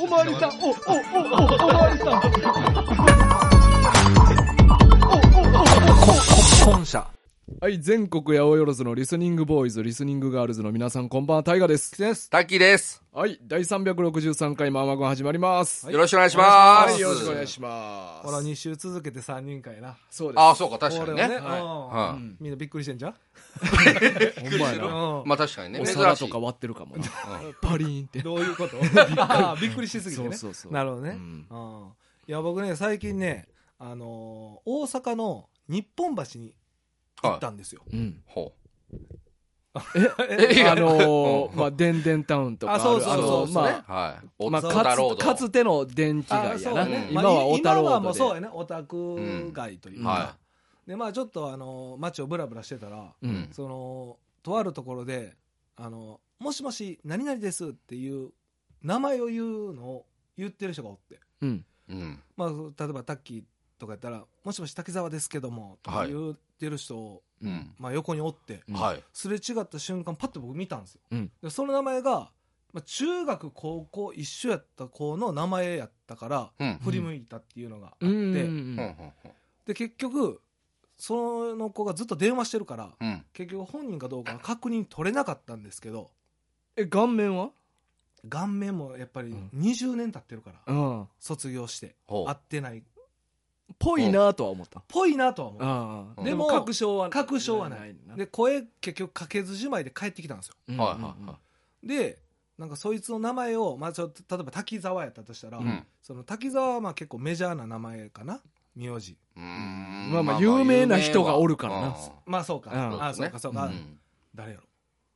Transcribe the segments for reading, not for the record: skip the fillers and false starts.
おまわりさん、おまわりさん。 本社。 はい、全国八百万のリスニングボーイズ、リスニングガールズの皆さん、こんばんは、タイガです。 タッキーです。 はい、第363回ママゴン始まります。 よろしくお願いします。 はい、よろしくお願いします。 ほら、2週続けて3人会な。 そうです。 ああ、そうか、確かにね。 はい。みんなびっくりしてんじゃん。 ほんまやな。 まあ確かにね。 お皿とか割ってるかもな。パリーンって。 どういうことびっくりしすぎてね。 そう。 なるほどね。いや、僕ね、最近ね、大阪の日本橋に行ったんですよ。 ほう。 まあ、電電タウンとか、まあ、かつての電気街やな。今はオタロードで。 今はもうそうやね、オタク街というか。で、まあちょっと街をブラブラしてたら、とあるところで、もしもし、何々ですっていう名前を言うのを言ってる人がおって。まあ、例えばタッキーとかやったら、もしもし滝沢ですけども、とか言ってる人を、まあ横におって、すれ違った瞬間、パッと僕見たんですよ。でその名前が、まあ、中学、高校一緒やった子の名前やったから、振り向いたっていうのがあって、で、結局、その子がずっと電話してるから、結局本人かどうか確認取れなかったんですけど。 顔面は？ 顔面もやっぱり20年経ってるから、卒業して、会ってない。 ぽいなとは思った。 ぽいなとは思う。でも、確証はない。で、声結局かけずじまいで帰ってきたんですよ。で、なんかそいつの名前を、まあ、例えば滝沢やったとしたら、その滝沢はまあ結構メジャーな名前かな。名字。 まあまあ有名な人がおるからな。 まあそうか。そうか。誰やろ。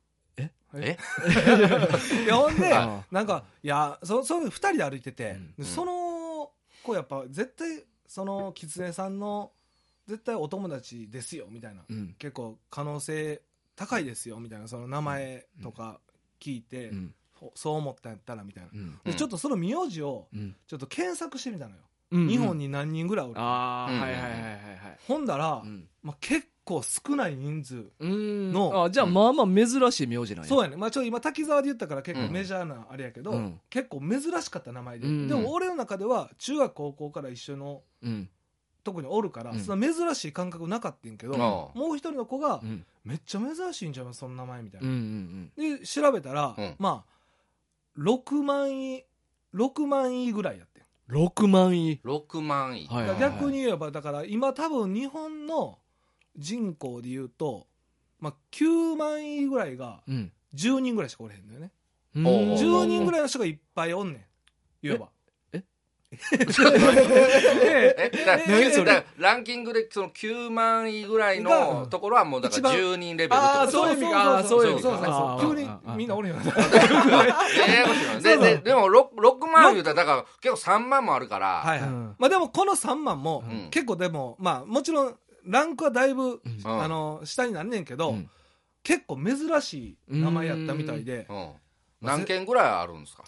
いや、ほんで、なんか、いや、そういう二人で歩いてて、その子やっぱ絶対、その狐さんの絶対お友達ですよみたいな、結構可能性高いですよみたいな、その名前とか聞いて、そう思ったんやったらみたいな、でちょっとその名字をちょっと検索してみたのよ。日本に何人ぐらいおるか。ほんだら、まあ、結構少ない人数の。 じゃあまあまあ珍しい名字なんや。 そうやね。まあちょっと今滝沢で言ったから結構メジャーなあれやけど、結構珍しかった名前で。でも俺の中では中学高校から一緒のとこにおるから、そんな珍しい感覚なかったんけど、もう一人の子が、めっちゃ珍しいんちゃうその名前みたいな。で、調べたら、まあ、6万位ぐらいやって。 6万位。 逆に言えば、だから今多分日本の人口で言うと、まあ、9万位ぐらいが10人ぐらいしかおれへんのよね。10人ぐらいの人がいっぱいおんねん。言えば。 ランキングでその9万位ぐらいのところはもうだから10人レベルとか。 そういう意味か。そういう意味か。 急にみんなおれへんの。 でも6万言うたらだから結構3万もあるから。 まあでもこの3万も結構でもまあもちろんランクはだいぶ下になんねんけど、結構珍しい名前やったみたいで。 何件ぐらいあるんですか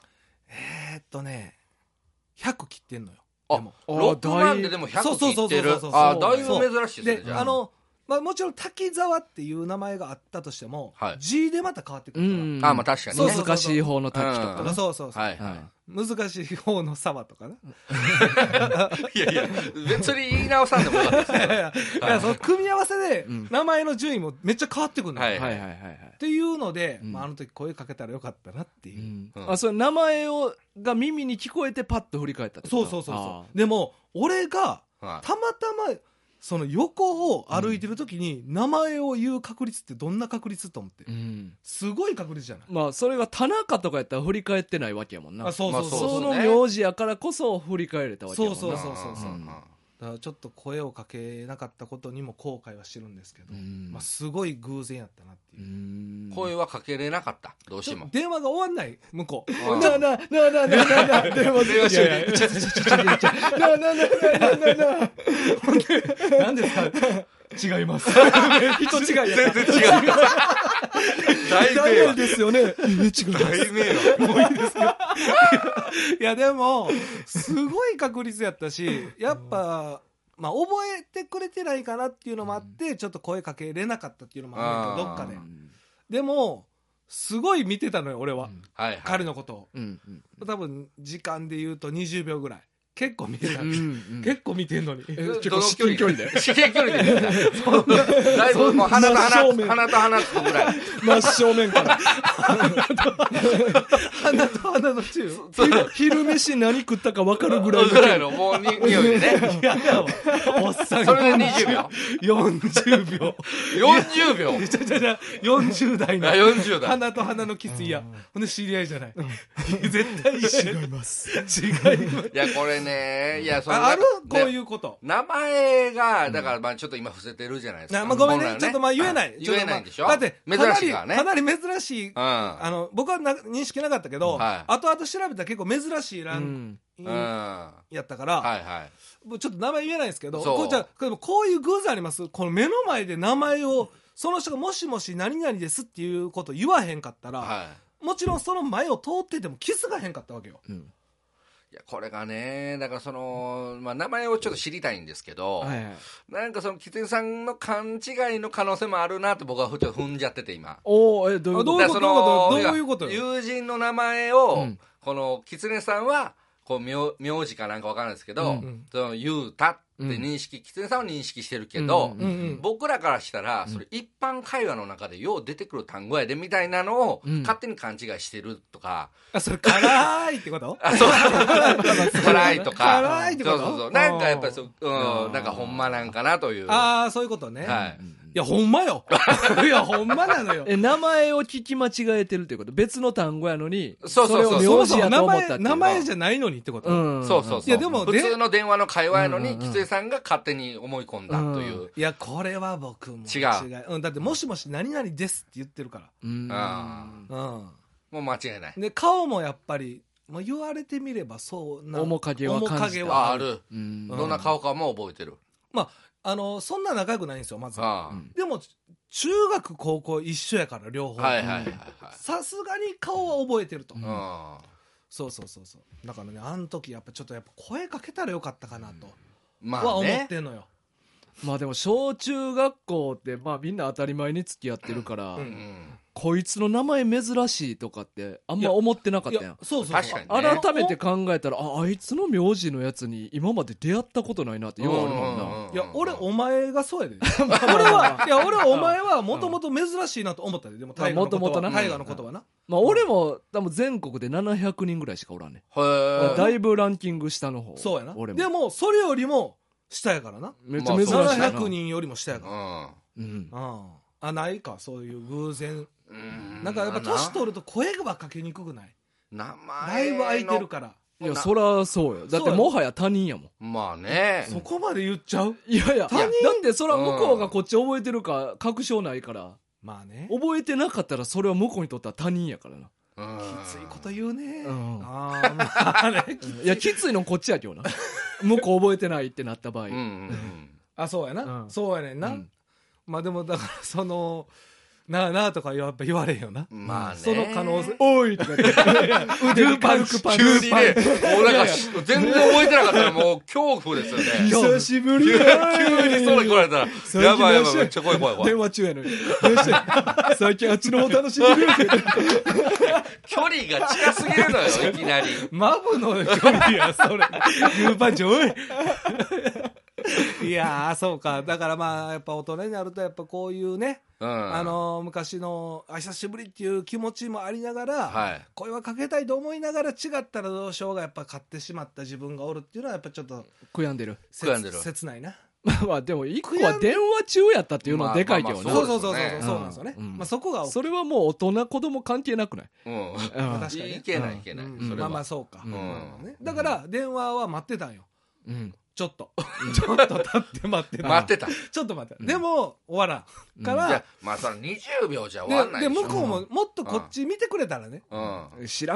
？100切ってんのよ。 6万ででも100切ってる。だいぶ珍しいですね。 まあもちろん滝沢っていう名前があったとしても、字でまた変わってくるから。 まあ確かにね。 難しい方の滝とか。 そう。難しい方の沢とかな。 いや、別に言い直さんでもよかったですいや、その組み合わせで、名前の順位もめっちゃ変わってくるのよ。っていうので、あの時声かけたらよかったなっていう。 それ名前が耳に聞こえてパッと振り返った。 そう。でも、俺が、たまたま、その横を歩いてる時に名前を言う確率ってどんな確率と思って、すごい確率じゃない。 まあそれが田中とかやったら振り返ってないわけやもんな。 その名字やからこそ振り返れたわけやもんな。 そうだからちょっと声をかけなかったことにも後悔はしてるんですけど、まあすごい偶然やったなっていう。 声はかけれなかった。どうしても電話が終わんない向こう。 なあ電話しよう。 何ですか？違います。 人違いや。 全然違う。大迷惑ですよね。違う。 大迷惑。 もういいですか？いやでもすごい確率やったし、やっぱまあ覚えてくれてないかなっていうのもあって、ちょっと声かけれなかったっていうのもあるけど、どっかで。でもすごい見てたのよ俺は、 はいはい、 彼のことを、多分時間で言うと20秒ぐらい結構見てた、結構見てんのに結構至近距離で至近距離でだいぶもう鼻と鼻つくぐらい真正面から鼻と鼻の中昼飯何食ったか分かるぐらいのもう匂いでねいやおっさんそれで20秒 40秒 40秒 40代の 40代鼻と鼻のキス、いやほんで知り合いじゃない、絶対一緒違います違いますいやこれね、いやそあるこういうこと、 名前がだからまあちょっと今伏せてるじゃないですか、 ごめんね、ちょっとまあ言えないんでしょ、 だって珍しいからね、 かなり珍しい、僕は認識なかったけど、後々調べたら結構珍しいランやったから、ちょっと名前言えないですけど、こういう偶然あります、この目の前で名前をその人がもしもし何々ですっていうことを言わへんかったら、もちろんその前を通ってても気づかへんかったわけよ、 いやこれがね、だからその、まあ、名前をちょっと知りたいんですけど、なんかそのキツネさんの勘違いの可能性もあるなって僕はちょっと踏んじゃってて今。 どういうこと友人の名前を、このキツネさんはこう名字かなんかわからないですけど、そのユータって認識、キツネさんは認識してるけど、僕らからしたらそれ一般会話の中でよう出てくる単語やでみたいなのを勝手に勘違いしてるとか、 それ辛いってこと？ そう辛いとか、 辛いってこと？ そうなんかやっぱりなんかほんまなんかなという。 そういうことね。いやほんまよいやほんまなのよ名前を聞き間違えてるってこと、別の単語やのにそれを名字やと思ったって名前じゃないのにってこと、 そういやでも普通の電話の会話やのにキツネさんが勝手に思い込んだという、 いやこれは僕も違う、だってもしもし何々ですって言ってるからもう間違いない。 で顔もやっぱり言われてみればそうな面影は感じた。 ある、どんな顔かも覚えてる。 そんな仲良くないんですよまず。でも中学高校一緒やから両方、さすがに顔は覚えてると、そうだからね、あの時やっぱちょっと声かけたらよかったかなとは思ってんのよ。 まあでも小中学校ってまあみんな当たり前に付き合ってるから、こいつの名前珍しいとかってあんま思ってなかったやん。 そう確かにね。 改めて考えたらあいつの名字のやつに今まで出会ったことないなってようあるもんな。 いや俺お前がそうやで俺はお前はもともと珍しいなと思ったで。でも大河のことはな、 まあ俺も多分全国で700人ぐらいしかおらんね。だいぶランキング下の方。 そうやな。 俺もでもそれよりも下やからな。 めっちゃ珍しいな。 700人よりも下やからないかそういう偶然。なんかやっぱ年取ると声がかけにくくない？ 名前だいぶ空いてるから。 いやそらそうよ。だってもはや他人やもん。 まあね。 そこまで言っちゃう？ いや他人だってそら向こうがこっち覚えてるか確証ないから。 まあね。 覚えてなかったらそれは向こうにとっては他人やからな。 きついこと言うね。 いやきついのこっちやけどな。向こう覚えてないってなった場合。 そうやな。そうやねんな。まあでもだからそのなあとかやっぱ言われんよな。 まあね。 その可能性。 おいとか言って腕パルクパン急にね、もうなんか全然覚えてなかったらもう恐怖ですよね。 久しぶりだ。 急にそれ来られたらやばいめっちゃ怖い。 電話中やのに。最近あっちの方楽しんでる。 距離が近すぎるのよいきなり。 マブの距離やそれ。グーパンチおい。いやそうか。だからまあやっぱ大人になるとやっぱこういうね、昔の久しぶりっていう気持ちもありながら、声はかけたいと思いながら違ったらどうしようがやっぱ買ってしまった自分がおるっていうのはやっぱちょっと悔やんでる。 切ないな。 まあでも一個は電話中やったっていうのはでかいけどな。 そうなんですよね。まあそこがそれはもう大人子供関係なくない？ 確かにいけない。 まあそうか。だから電話は待ってたんよ。ちょっと立って待ってた。ちょっと待って。でも終わらんから。いやまあその20秒じゃ終わんないで向こうももっとこっち見てくれたらね。 知らんがな。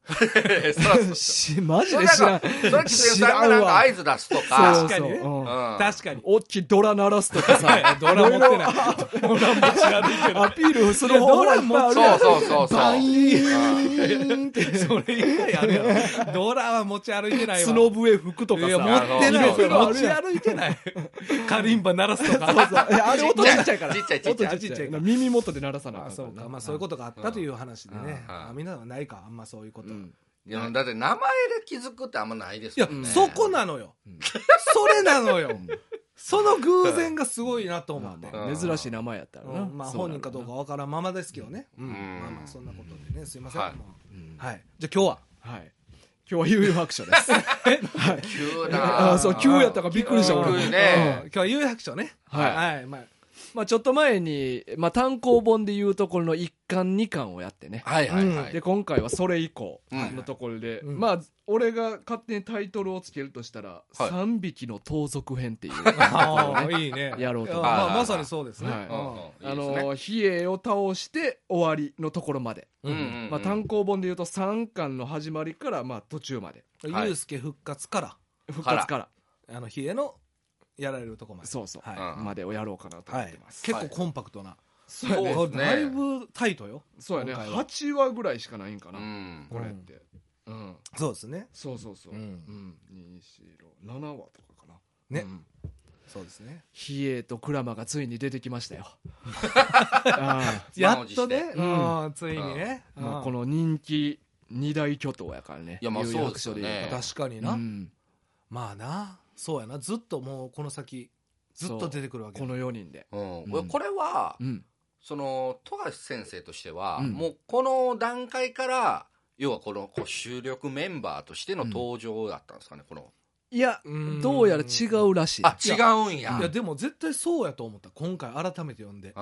マジで知らん。 それはキツネさんがなんか合図出すとか。 確かにね。確かに。 おっきいドラ鳴らすとかさ。 ドラ持ってない。ドラ持ち歩いてる。 アピールする方法もあるやん。 そう。 バイーンって。 それ以外あるやろ。ドラは持ち歩いてないわ。 角笛吹くとかさ。 いや、持ってない。持ち歩いてない。カリンバ鳴らすとか。 あれ音ちっちゃいから。 ちっちゃい。 耳元で鳴らさなあかん。 そうか。まあそういうことがあったという話でね。みんなはないか、あんまそういうこと。 いや、だって名前で気づくってあんまないですよね。いや、そこなのよ。それなのよ。その偶然がすごいなと思って。 珍しい名前やったらな。 まあ本人かどうかわからんままですけどね。まあまあそんなことでね、すいません。はい。じゃあ今日は今日は悠々白書です。 急だ。 そう、急やったからびっくりした俺。 急ね。 今日は悠々白書ね。はい。 まあちょっと前に、単行本でいうところの1巻2巻をやってね。で、今回はそれ以降のところで、まあ、俺が勝手にタイトルをつけるとしたら、3匹の盗賊編っていう。 いいね。 やろうと。 まさにそうですね。 比叡を倒して終わりのところまで。単行本でいうと3巻の始まりから、途中まで。 祐介復活から。 復活から。 比叡の、やられるとこまで。 そう。までをやろうかなと思ってます。 結構コンパクトな。 そうですね。 だいぶタイトよ。 そうやね。8話ぐらいしかないんかな。これって。 そうですね。 そう。2、4、7話とかかな。 ね。そうですね。 比叡と鞍馬がついに出てきましたよ。 やっとね。ついにね。 この人気2大巨頭やからね。 いや、まあそうですよね。 確かにな。まあな。そうやな、ずっともうこの先ずっと出てくるわけこの4人で、 これは、その富樫先生としては、もうこの段階から要はこの主力メンバーとしての登場だったんですかね、この。 いや、どうやら違うらしい。 違うんや。 いやでも絶対そうやと思った。今回改めて読んで、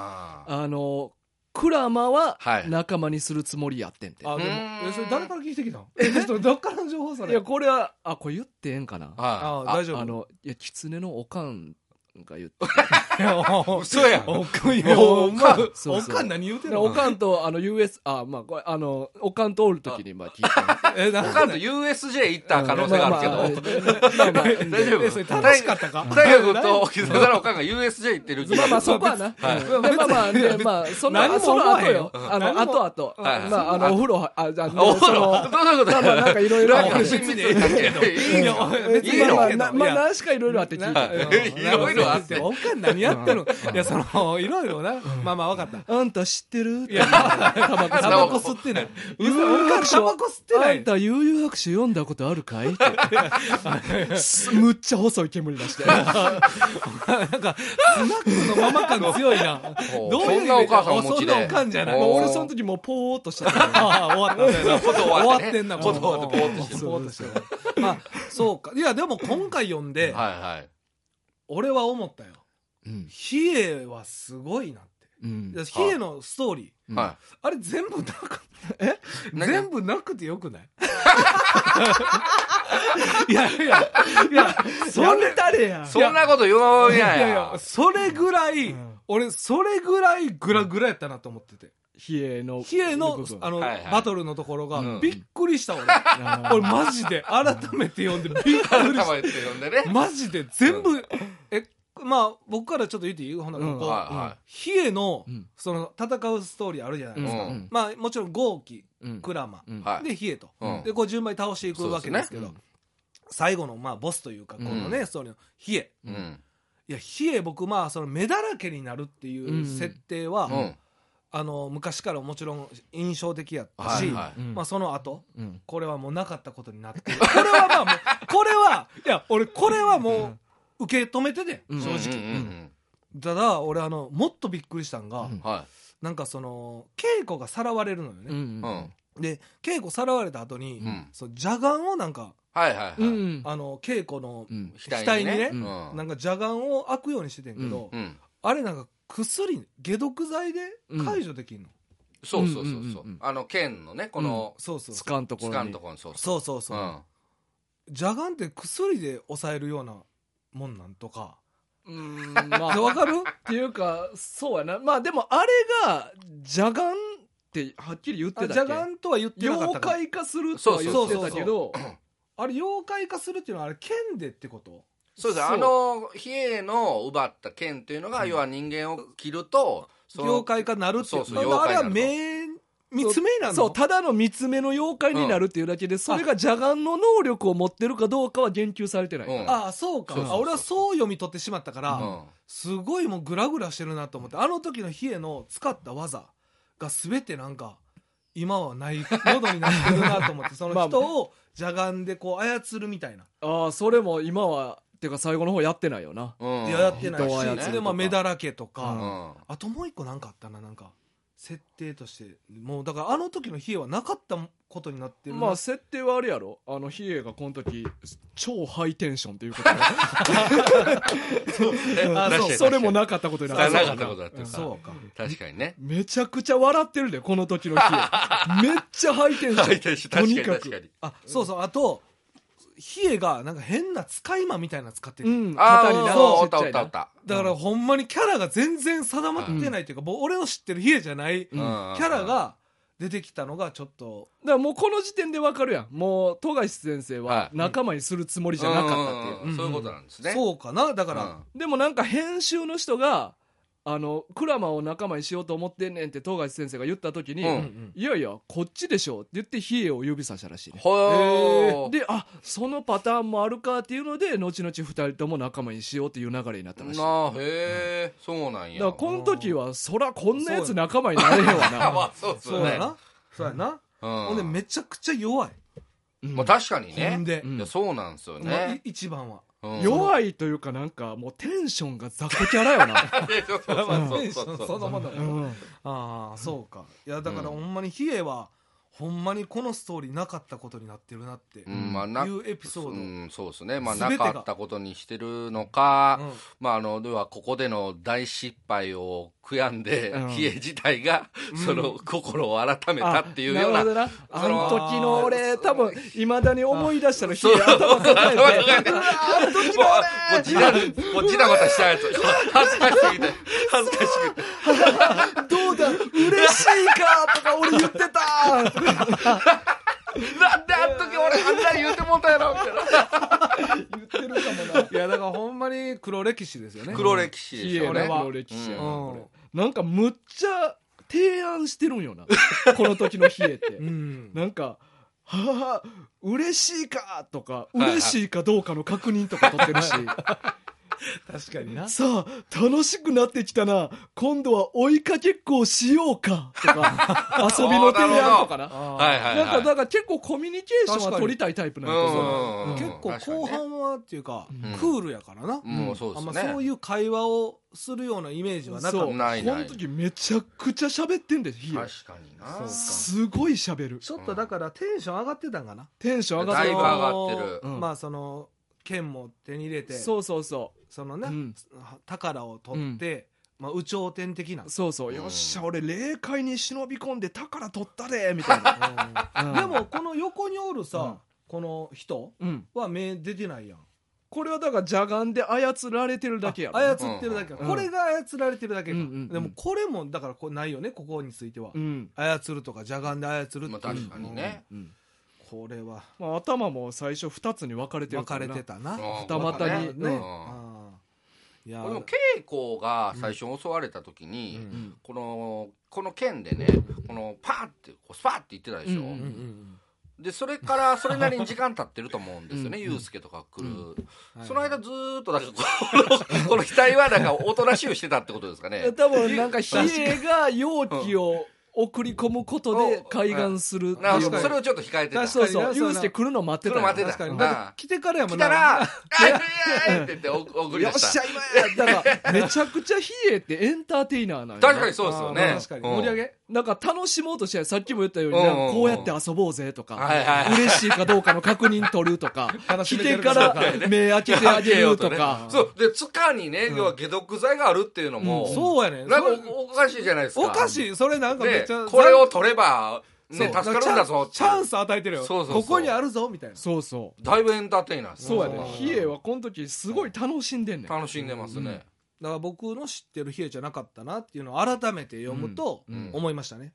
鞍馬は仲間にするつもりやってんて。 でもそれ誰から聞いてきたの？どっからの情報それ？ いやこれはこれ言ってええんかな。 大丈夫。 いや狐のおかんが言って。 嘘やん。 おかん何言うてんの？ おかんとUS これおかんとおる時に聞いて。おかんと USJ 行った可能性があるけど。大丈夫。 それ楽しかったか？ 大学と木津さんのおかんが USJ 行ってる。 そこはな。その後よ。後。お風呂どういうことなんかいろいろあって。 いいの？ 何しかいろいろあって聞いた。 いろいろあって。 おかん何やってるの？いやいろいろな。まあ分かった。 あんた知ってる？ いやタバコ吸ってない。おかんタバコ吸ってない。 あんた悠々白書読んだことあるかい？むっちゃ細い煙出して。なんかスナックのママ感強いな。 どんなお母さんお持ちで？ そんなおかんじゃない。 俺その時もうポーっとしてた。 終わってんな。 ポーっとしてる。まあそうか。いやでも今回読んで。俺は思ったよ。比叡はすごいなって。比叡のストーリー。あれ全部なく、全部なくてよくない？いや、 それ誰や。 そんなこと言うんや。 それぐらい、俺、それぐらいグラグラやったなと思ってて。 比叡のバトルのところがびっくりした俺マジで改めて読んでびっくりしたマジで全部まあ僕からちょっと言っていい？ほなここ比叡のその戦うストーリーあるじゃないですか。まあもちろん豪輝鞍馬で比叡とでこう順番に倒していくわけですけど、最後のボスというかこのねストーリーの比叡、いや比叡僕その目だらけになるっていう設定は昔からもちろん印象的やったし、その後、これはもうなかったことになってこれはもう受け止めてて正直。ただ俺もっとびっくりしたんが、なんかその稽古がさらわれるのよね。で稽古さらわれた後に邪眼をなんか稽古の額にねなんか邪眼を開くようにしててんけど、あれなんか薬解毒剤で解除できんの？ そう剣のねこのつかんところにそう邪眼って薬で抑えるようなもんなんとかわかる？ っていうかそうやな。でもあれが邪眼ってはっきり言ってたっけ。 邪眼とは言ってなかった妖怪化するとは言ってたけど、 あれ妖怪化するっていうのはあれ剣でってこと？ そうです。比叡の奪った剣っていうのが、要は人間を切ると妖怪化になるっていう。 そうそう、 あれは三つ目なの？ そう、ただの三つ目の妖怪になるっていうだけで、それが邪眼の能力を持ってるかどうかは言及されてないから。 ああ、そうか。俺はそう読み取ってしまったから、すごいもうグラグラしてるなと思って、あの時の比叡の使った技が全てなんか今はないものになってるなと思ってその人を邪眼でこう操るみたいな。 ああ、それも今はっていうか最後の方やってないよな。 いや、やってないし、で目だらけとか、あともう一個なんかあったな、なんか設定としてもうだからあの時の比叡はなかったことになってる。 まあ設定はあれやろ、比叡がこの時超ハイテンションということでそれもなかったことになってなかったことだって。 そうか、 確かにね。 めちゃくちゃ笑ってるでこの時の比叡めっちゃハイテンション。 ハイテンション、確かに確かに。 あ、そうそう、あと比叡がなんか変な使い魔みたいなの使ってる、 肩にな、おったおったおった。 だからほんまにキャラが全然定まってないというか、俺の知ってる比叡じゃないキャラが出てきたのがちょっと、 だからもうこの時点でわかるやん、もう富樫先生は仲間にするつもりじゃなかったっていう、 そういうことなんですね。 そうかな。だから、 でもなんか編集の人がクラマを仲間にしようと思ってんねんって富樫先生が言った時に、いやいやこっちでしょって言って比叡を指さしたらしいね。で、あ、そのパターンもあるかっていうので後々2人とも仲間にしようっていう流れになったらしい。 へえ、そうなんや。 だからこの時はそらこんなやつ仲間になれへんわな。 そうやな、そうやな。ほんでめちゃくちゃ弱い。 まあ確かにね。 ほんで、 そうなんですよね。 一番は弱いというか、なんかもうテンションが雑魚キャラよな。 テンションそのもの。ああ、そうか。いやだからほんまに比叡はほんまにこのストーリーなかったことになってるなっていうエピソード。 そうですね。まあなかったことにしてるのか、まあではここでの大失敗を悔やんで比叡自体がその心を改めたっていうような。 あの時の俺多分いまだに思い出したら比叡頭抱えて、あの時の俺もうジタバタしたやつ。恥ずかしすぎて恥ずかしくて。 どうだ嬉しいかとか俺言ってた。 なんであの時俺あんなに言うてもうたやろみたいな言ってるかもな。いやだからほんまに黒歴史ですよね。 黒歴史ですよね。 黒歴史やな。なんかむっちゃ提案してるんよなこの時の比叡って、なんかはぁ嬉しいかとか嬉しいかどうかの確認とか取ってるし確かにな。 さあ楽しくなってきたな、今度は追いかけっこをしようかとか遊びの提案とかな。なんかだから結構コミュニケーションは取りたいタイプなんやけど、 結構後半はっていうかクールやからな。そういう会話をするようなイメージはなかった。この時めちゃくちゃ喋ってんで。 確かにな。 すごい喋る。 ちょっとだからテンション上がってたんかな。 テンション上がってる。 だいぶ上がってる。 まあその剣も手に入れて、 そのね、宝を取って、まあ有頂天的な。 よっしゃ俺霊界に忍び込んで宝取ったでみたいな。 でもこの横におるさ、この人は目出てないやん。 これはだから邪眼で操られてるだけやろ。 操ってるだけ、これが操られてるだけか。でもこれもだからこれないよね、ここについては。操るとか邪眼で操るっていう。 確かにね。 これは頭も最初2つに分かれてるからな。 分かれてたな。 二股にね。 でも稽古が最初襲われた時にこの剣でね、このパーってスパーって言ってたでしょ。でそれからそれなりに時間経ってると思うんですよね。ユースケとか来る、その間ずーっとだからこの額はなんかおとなしゅうしてたってことですかね。 多分なんか比叡が容器を送り込むことで開眼するっていう。 それをちょっと控えてた。 そうユースケ来るの待ってた。 確かに。来てからやもんな。 来たらって言って送り出した。 よっしゃ今や。だからめちゃくちゃ比叡ってエンターテイナーなんや。 確かにそうですよね。 確かに盛り上げ。 なんか楽しもうとしてさっきも言ったようにこうやって遊ぼうぜとか嬉しいかどうかの確認取るとか来てから目開けてあげるとか。 そうで塚にね要は解毒剤があるっていうのもそうやね。 なんかおかしいじゃないですか。 おかしい。それなんかめっちゃこれを取ればね、助かるんだぞ。 チャンス与えてるよ。ここにあるぞみたいな。 そうだいぶエンターテイナー。 そうやね。比叡はこの時すごい楽しんでんねん。 楽しんでますね。 だから僕の知ってる比叡じゃなかったなっていうのを改めて読むと思いましたね。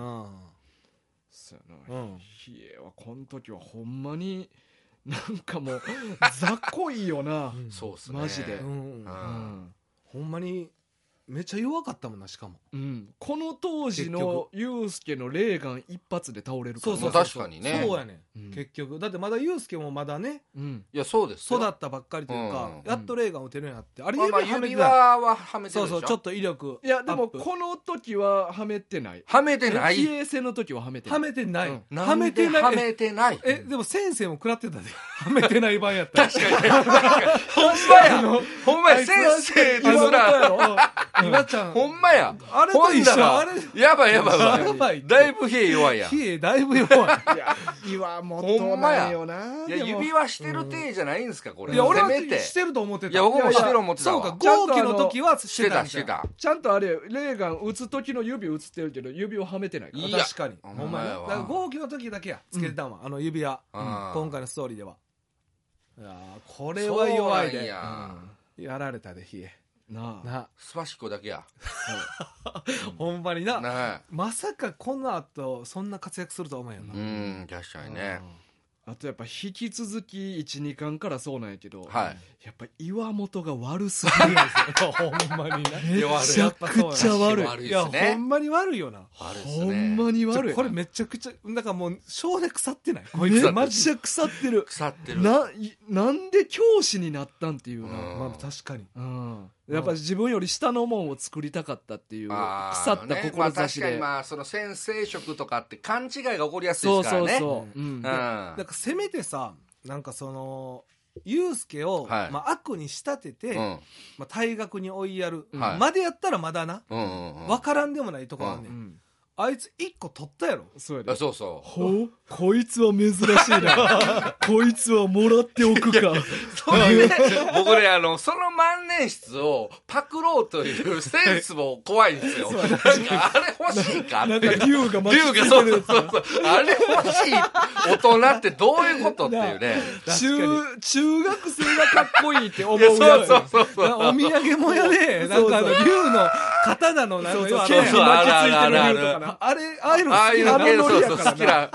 そうやな、比叡はこの時はほんまになんかもう雑魚いよな。 そうっすね、 マジで、 ほんまにめっちゃ弱かったもんな。しかも、 この当時のユウスケのレーガン一発で倒れるから。 そう確かにね。 そうやね、結局だってまだユウスケもまだね、 いやそうです育ったばっかりというか、やっとレーガン打てるようになって、あれ指輪ははめてるでしょ。 そうちょっと威力。 いやでもこの時ははめてない。 はめてない。 比�э戦の時ははめてない。 はめてない。 はめてない。はめてない。 でも先生も食らってたで。はめてない版やったら。 確かに。ほんまや。ほんまや。先生ですら。 岩ちゃん。 ほんまや。 あれと一緒。 やばいやばい。だいぶ比叡弱いやん。 比叡だいぶ弱い。 岩本ないよな。 いや指輪してる体じゃないんですかこれ。 いや俺はしてると思ってた。 いや僕もしてる思ってたわ。 そうか合気の時はしてた。 ちゃんとあれレーガン打つ時の指映ってるけど指をはめてないから。 確かに。ほんまや。だから合気の時だけやつけてたわ、指輪。今回のストーリーでは。いやこれは弱いで。やられたで比叡。 スパシコだけや。 ほんまにな。まさかこの後そんな活躍するとは思うよな。 確かにね。 あとやっぱ引き続き 1,2 巻からそうなんやけど、 やっぱ岩本が悪すぎるんですよ。ほんまにな。めちゃくちゃ悪い。 いやほんまに悪いよな。 ほんまに悪い。 これめちゃくちゃだからもう性で腐ってない。 めっちゃ腐ってる。なんで教師になったんっていうな。 まあ確かに。 やっぱ自分より下のもんを作りたかったっていう腐った志で。 確かにその先生職とかって勘違いが起こりやすいですからね。 だからせめてさ、なんかそのユウスケを悪に仕立てて退学に追いやるまでやったらまだな分からんでもないとこあんねん。あいつ1個取ったやろ。 そうこいつは珍しいな。こいつはもらっておくか。 それね、僕ねその万年筆をパクろうというセンスも怖いんですよ。なんかあれ欲しいかって。 なんか竜が巻きついてる。 そうあれ欲しい大人ってどういうことっていうね。 中学生がかっこいいって思うやつ。 お土産もやでなんか竜の刀のなんか剣に巻きついてる竜とかな。ああいうの好きな。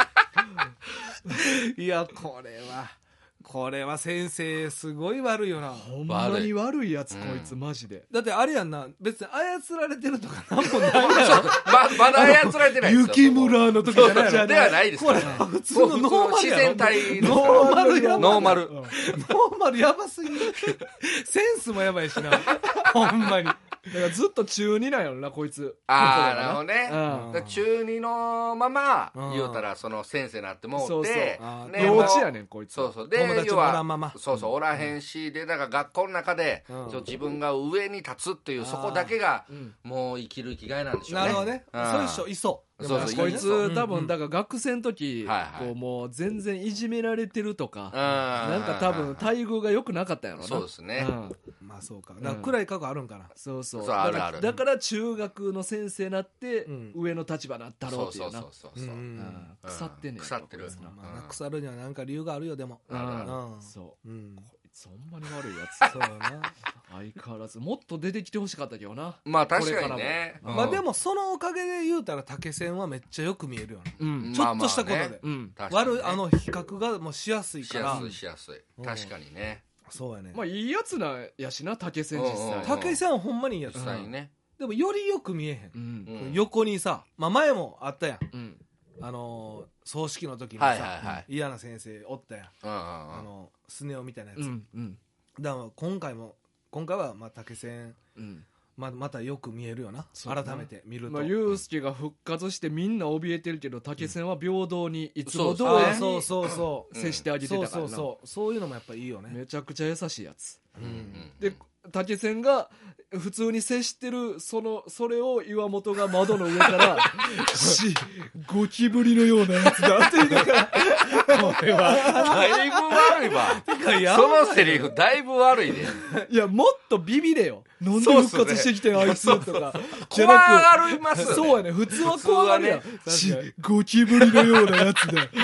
いやこれは先生すごい悪いよな。 ほんまに悪いやつこいつマジで。 だってあれやんな、別に操られてるとかなんもないやろ。 まだ操られてないですよ。 雪村の時じゃないやろ。ではないですから。 普通のノーマル自然体ノーマルやばノーマル。 ノーマルやばすぎる。センスもやばいしな。ほんまに。 だからずっと中2なんやろなこいつ。 なるほどね。中2のまま言うたらその先生になってもうて、 幼稚やねんこいつ。 で要はおらへんしでだから学校の中で自分が上に立つっていうそこだけがもう生きる生きがいなんでしょうね。 なるほどね。そういう人いそう。 こいつ多分だから学生の時こうもう全然いじめられてるとかなんか多分待遇が良くなかったんやろな。 そうですね。 まあそうか。だから暗い過去あるんかな。 そうだから中学の先生になって上の立場になったろうっていうな。腐ってんねん。 腐ってる。 腐るにはなんか理由があるよでも。 そうこいつほんまに悪いやつ。そうな。相変わらずもっと出てきてほしかったけどな。 まあ確かにね。 まあでもそのおかげで言うたら竹線はめっちゃよく見えるよな。ちょっとしたことで悪い比較がもうしやすいから。 しやすい。確かにね。 そうやね。 まあいいやつなんやしな竹線実際。 竹線はほんまにいいやつ。 実際ね。 でもよりよく見えへん。横にさ、まあ前もあったやん。葬式の時にさ嫌な先生おったやん。スネ夫みたいなやつ。だから今回はまあ竹線またよく見えるよな。改めて見るとユウスケが復活してみんな怯えてるけど竹線は平等にいつも通りに接してあげてたからな。 そういうのもやっぱいいよね。 めちゃくちゃ優しいやつで竹線が普通に接してるそれを岩本が窓の上からゴキブリのようなやつだって言いながらこれはだいぶ悪いわ。そのセリフだいぶ悪いね。 いやもっとビビれよ。なんで復活してきてんあいつとか怖がりますよね。 そうやね。普通は怖がるやん。ゴキブリのようなやつで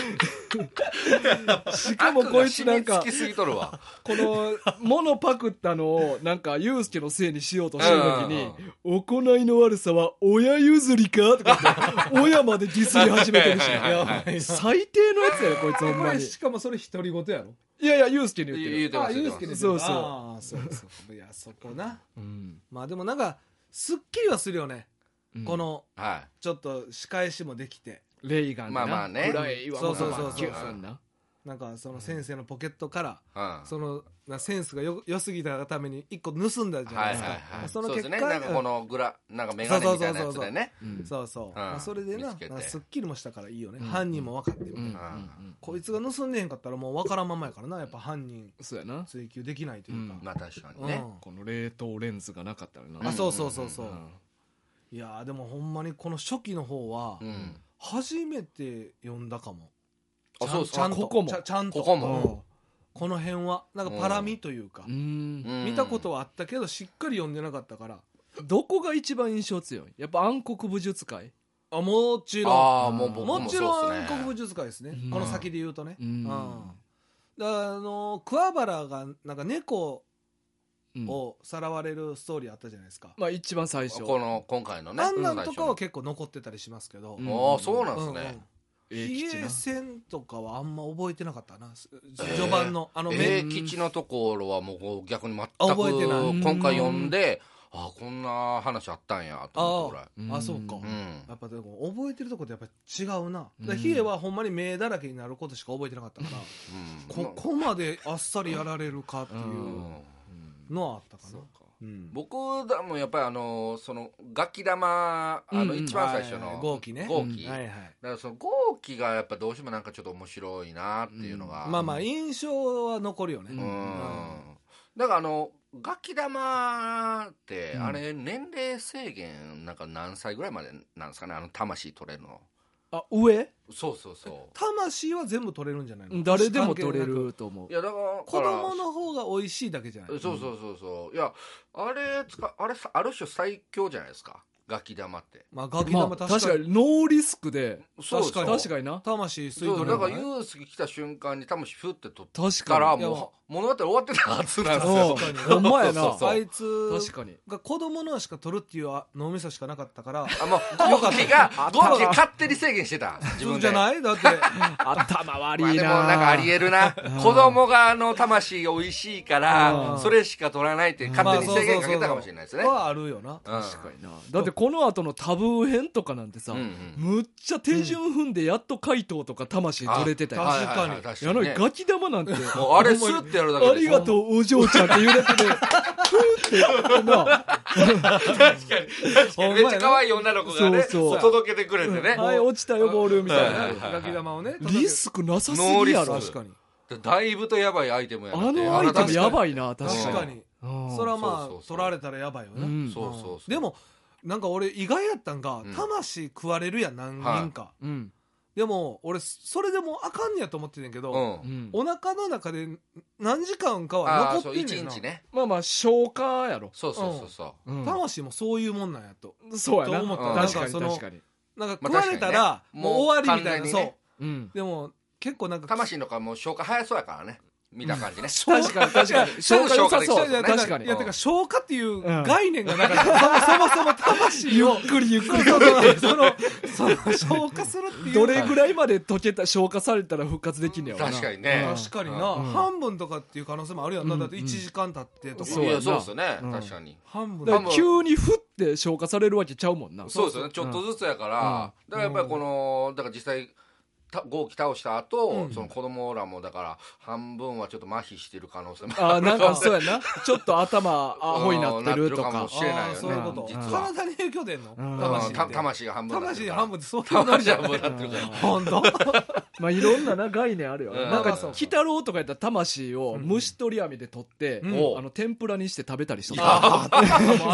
しかもこいつなんか悪が染みつきすぎとるわ。 この物パクったのをなんかユースケのせいにしようとしてる時に行いの悪さは親譲りかとか言って親までディスり始めてるし最低のやつやよこいつほんまに。 しかもそれ独り言やろ。 いやいやユースケに言ってる。 言うてますユースケにそうそうああそうそういやそこな、まあでもなんかすっきりはするよね、このちょっと仕返しもできてレイガンでなまあね暗いわそうそうそうギューンななんかその先生のポケットからそのセンスが良すぎたがために一個盗んだじゃないですか。その結果なんかこのなんかメガネみたいなやつでね。 そうそうそれでなすっきりもしたからいいよね。犯人も分かってる。こいつが盗んでへんかったらもう分からんままやからな。やっぱ犯人そうやな追求できないというか。 まあ確かにね。 この冷凍レンズがなかったらな。 あそうそういやでもほんまにこの初期の方は初めて読んだかも。ちゃんとこの辺はなんかパラミというか見たことはあったけどしっかり読んでなかったから。 どこが一番印象強い？やっぱ暗黒武術会？ もちろんもちろん暗黒武術会ですね。この先で言うとねだから桑原がなんか猫をさらわれるストーリーあったじゃないですか。 まあ一番最初今回のねあんなんとかは結構残ってたりしますけど。 ああそうなんですね。 比叡戦とかはあんま覚えてなかったな。序盤の英吉のところはもう逆に全く覚えてない。今回読んでこんな話あったんやと思ったぐらい。 そうか。やっぱでも覚えてるとこってやっぱ違うな。比叡はほんまに目だらけになることしか覚えてなかったからここまであっさりやられるかっていうのはあったかな。 僕もやっぱりその楽器玉一番最初の号機ね。 だからその号機がやっぱどうしてもなんかちょっと面白いなっていうのがまあ印象は残るよね。 だから楽器玉ってあれ年齢制限なんか何歳ぐらいまでなんですかね魂取れるの。 上？ そう魂は全部取れるんじゃないの？ 誰でも取れると思う。 いやだから子供の方が美味しいだけじゃない？ そういやあれある種最強じゃないですか楽器玉って。 まあ楽器玉確かにノーリスクで確かにな魂吸い取れる。 だからユース来た瞬間に魂フッて取ったらもう物語終わってたはずなんですよ。 ほんまやな。 あいつが子供のしか取るっていう脳みそしかなかったからもう号機が勝手に制限してた自分で。 じゃないだって頭悪いな。 でもなんかありえるな。子供が魂が美味しいからそれしか取らないって勝手に制限かけたかもしれないですね。 はあるよな。 確かにな。だってこの後のタブー編とかなんてさむっちゃ手順踏んでやっと怪盗とか魂取れてたよ。 確かに。 やのにガキ玉なんてあれスッてやるだけでありがとうお嬢ちゃんって言うだけでふーってな。 確かにめっちゃ可愛い女の子がね届けてくれてね。 はい落ちたよボールみたいな。 ガキ玉をねリスクなさすぎやろ。 確かに。 だいぶとやばいアイテムやな。 アイテムやばいな。確かに。 それはまあ取られたらやばいよな。でもなんか俺意外やったんが魂食われるやん何人か。でも俺それでもあかんねやと思ってんねんけどお腹の中で何時間かは残ってんねんな。 1日ね。 まあ消化やろ。 そう魂もそういうもんなんやと。 そうやな。 確かになんか食われたらもう終わりみたいな。そうでも結構なんか魂のかもう消化早そうやからね見た感じね。 確かに消化良さそう。確かに。 いやだから消化っていう概念がなかったそもそも魂をゆっくりその消化するっていうどれぐらいまで溶けた消化されたら復活できんねやろな。 確かにね。 確かにな半分とかっていう可能性もあるやんな。だって1時間経ってとか。 そうですよね。確かに半分急にふって消化されるわけちゃうもんな。 そうですよね。ちょっとずつやからだからやっぱりこのだから実際号機倒した後その子供らもだから半分はちょっと麻痺してる可能性もある。 なんかそうやな。ちょっと頭アホになってるとか。 かもしれないよね。 そういうこと。体に影響出んの？ 魂が半分。 魂半分ってそういう魂半分になってるから。 本当？ まあいろんな概念あるよ。なんか鬼太郎とかやったら魂を虫取り網で取って天ぷらにして食べたりしとった。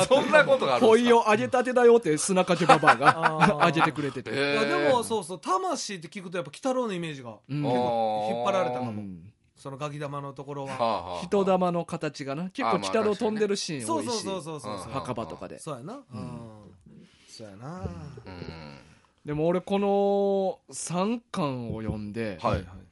そんなことがあるんですか？ ホイを揚げたてだよって砂かけババアが揚げてくれてて。 でもそう魂って聞くとやっぱ鬼太郎のイメージが結構引っ張られたかも。そのガキ玉のところは人玉の形がな結構鬼太郎飛んでるシーン多いし。 そう墓場とかで。 そうやな。そうやな。 でも俺この3巻を読んで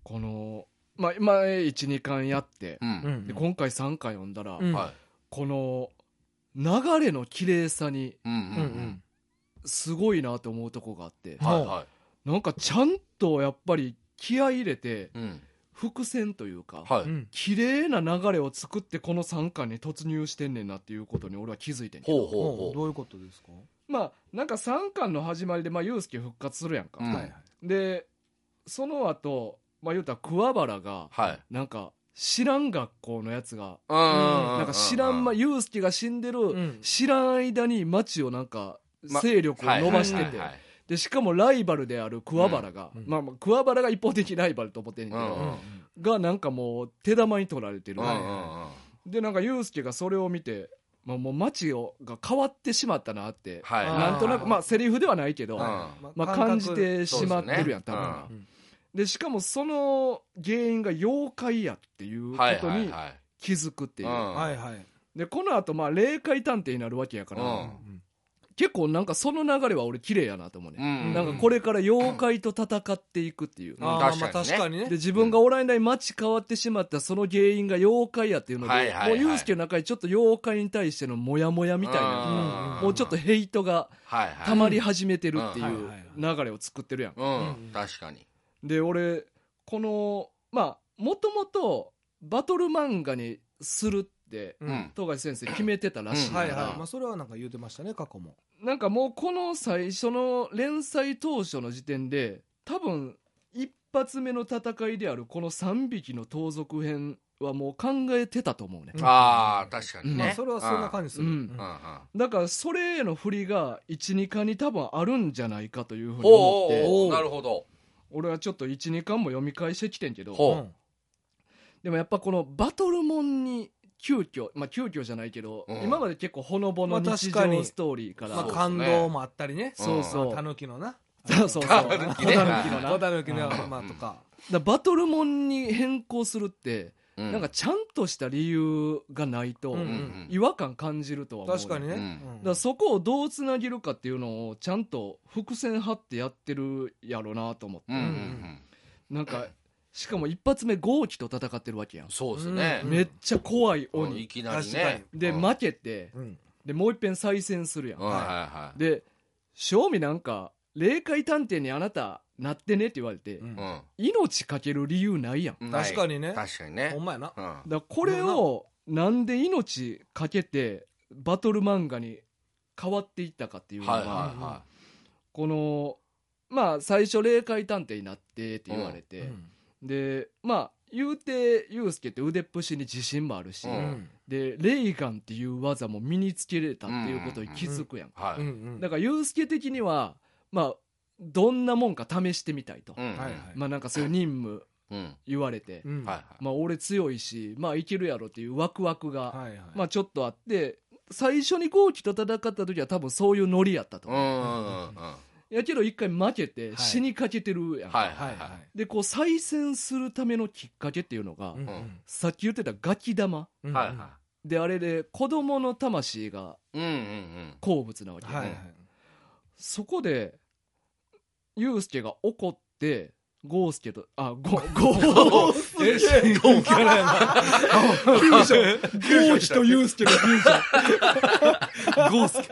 このまあ前 1,2 巻やって、で今回3巻読んだら、この流れの綺麗さにすごいなと思うとこがあって、なんかちゃんとやっぱり気合い入れて、伏線というか、綺麗な流れを作ってこの3巻に突入してんねんなっていうことに俺は気づいてんけど。 どういうことですか？ まあなんか3巻の始まりで祐介復活するやんか、でその後言うたら桑原がなんか知らん学校のやつがなんか知らん祐介が死んでる知らん間に町をなんか勢力を伸ばしてて、でしかもライバルである桑原が、桑原が一方的ライバルと思ってんねんけど、がなんかもう手玉に取られてる、でなんか祐介がそれを見て、もう町が変わってしまったなって、なんとなくセリフではないけど、感じてしまってるやん多分。でしかもその原因が妖怪やっていうことに気づくっていう。でこの後霊界探偵になるわけやから、結構なんかその流れは俺綺麗やなと思うね、なんかこれから妖怪と戦っていくっていう、 確かにね。 で自分がおらん間に街変わってしまったその原因が妖怪やっていうので、もう祐介の中にちょっと妖怪に対してのモヤモヤみたいな、もうちょっとヘイトが溜まり始めてるっていう流れを作ってるやん。 確かに。で俺このもともとバトル漫画にするって東海先生決めてたらしいから、 それはなんか言うてましたね過去も。 なんかもうこの最初の連載当初の時点で多分一発目の戦いであるこの3匹の盗賊編はもう考えてたと思うね。 確かにね、 それはそんな感じする、 だからそれへの振りが 1,2 巻に多分あるんじゃないかというふうに思って、 なるほど。 俺はちょっと 1,2 巻も読み返してきてんけど、でもやっぱこのバトルモンに急遽じゃないけど、今まで結構ほのぼの日常ストーリーから、 感動もあったりね。タヌキのな、タヌキのとかバトルモンに変更するってなんかちゃんとした理由がないと違和感感じるとは思う。 確かにね。 だからそこをどうつなげるかっていうのをちゃんと伏線張ってやってるやろなと思って、なんかしかも一発目豪輝と戦ってるわけやん。 そうですね。 めっちゃ怖い鬼、 いきなりね。 で負けて、でもう一遍再戦するやん。で正味なんか霊界探偵にあなたなってねって言われて、命かける理由ないやん。 確かにね。 ほんまやな。だこれをなんで命かけてバトル漫画に変わっていったかっていうのは、この最初霊界探偵になってって言われて、で言うて祐介って腕っぷしに自信もあるし、でレイガンっていう技も身につけれたっていうことに気づくやん。だから祐介的にはどんなもんか試してみたいと、なんかそういう任務言われて、俺強いしいけるやろっていうワクワクがちょっとあって、最初に豪輝と戦った時は多分そういうノリやったと思う。やけど一回負けて死にかけてるやん。でこう再戦するためのきっかけっていうのが、さっき言ってたガキ玉で、あれで子供の魂が好物なわけ。そこで祐介が怒ってゴースケとゴースケゴーキャラやな。フュージョンゴーキとユースケのフュージョンゴース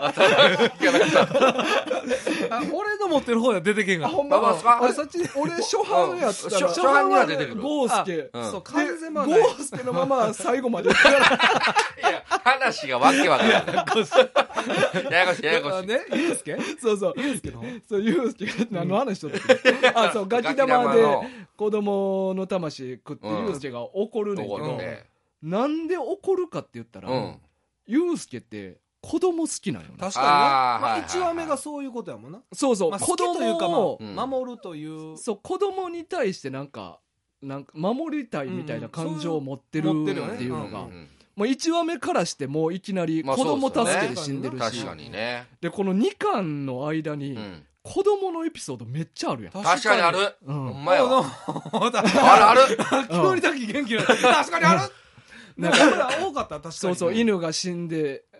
ケ俺の持ってる方では出てけんが。 ほんま俺そっち俺初版やったら初版には出てくるゴースケ。 そう完全まゴースケのまま最後までいったら、いや話がわけわからない。ややこしいややこしい。 ねユースケ？ そうそうユースケのそうユースケが何の話しとったっけ？そうガキ玉で子供の魂食ってユースケが怒るねんけど、なんで怒るかって言ったら、ユースケって子供好きなんよね。 確かにね。1話目がそういうことやもんな。 そうそう、 子供というか守るという。 そう子供に対してなんか守りたいみたいな感情を持ってるっていうのが、もう1話目からしてもういきなり子供助けで死んでるし、 確かにね。 でこの2巻の間に子供のエピソードめっちゃあるやん。 確かにある。ほんまや。 ある。急に滝元気な。確かにある。なんか多かった確かに。 そうそう犬が死んで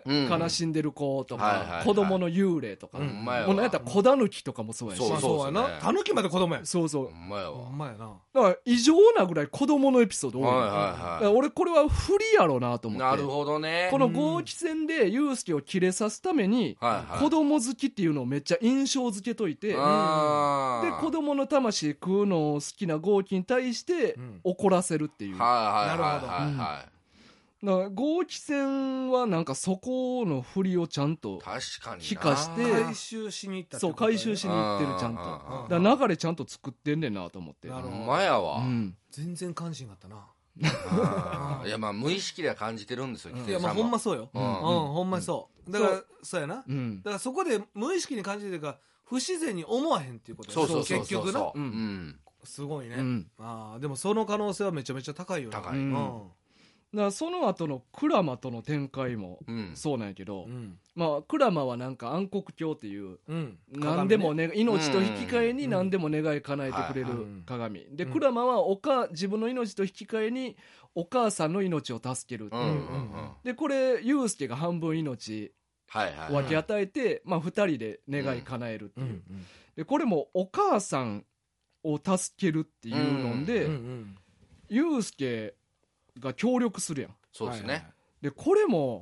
悲しんでる子とか、子供の幽霊とか、もうなんやったら子狸とかもそうやし。 そうやな。タヌキまで子供や。 そうそう。 ほんまやわ。 ほんまやな。 だから異常なぐらい子供のエピソード多い。だから俺これは不利やろなと思って。 なるほどね。 この豪輝戦でユウスケをキレさすために、子供好きっていうのをめっちゃ印象付けといて、で、子供の魂食うのを好きな豪輝に対して怒らせるっていう。 なるほど。 豪輝戦はなんかそこの振りをちゃんと聞かして回収しに行ったってそう回収しに行ってるちゃんとだから流れちゃんと作ってんねんなと思って。 ほんまやわ。 全然関心があったな。 いやまあ無意識では感じてるんですよ。 いやまあほんまそうよ。ほんまそうだからそうやな。だからそこで無意識に感じてるから不自然に思わへんっていうことや。そう結局な。すごいね。でもその可能性はめちゃめちゃ高いよね。 高い。 だからその後のクラマとの展開もそうなんやけど、まあクラマはなんか暗黒鏡っていう何でもね命と引き換えに何でも願い叶えてくれる鏡で、クラマは自分の命と引き換えにお母さんの命を助けるっていう。でこれユウスケが半分命分け与えてまあ2人で願い叶えるっていう。でこれもお母さんを助けるっていうのでユウスケが協力するやん。 そうですね。 でこれも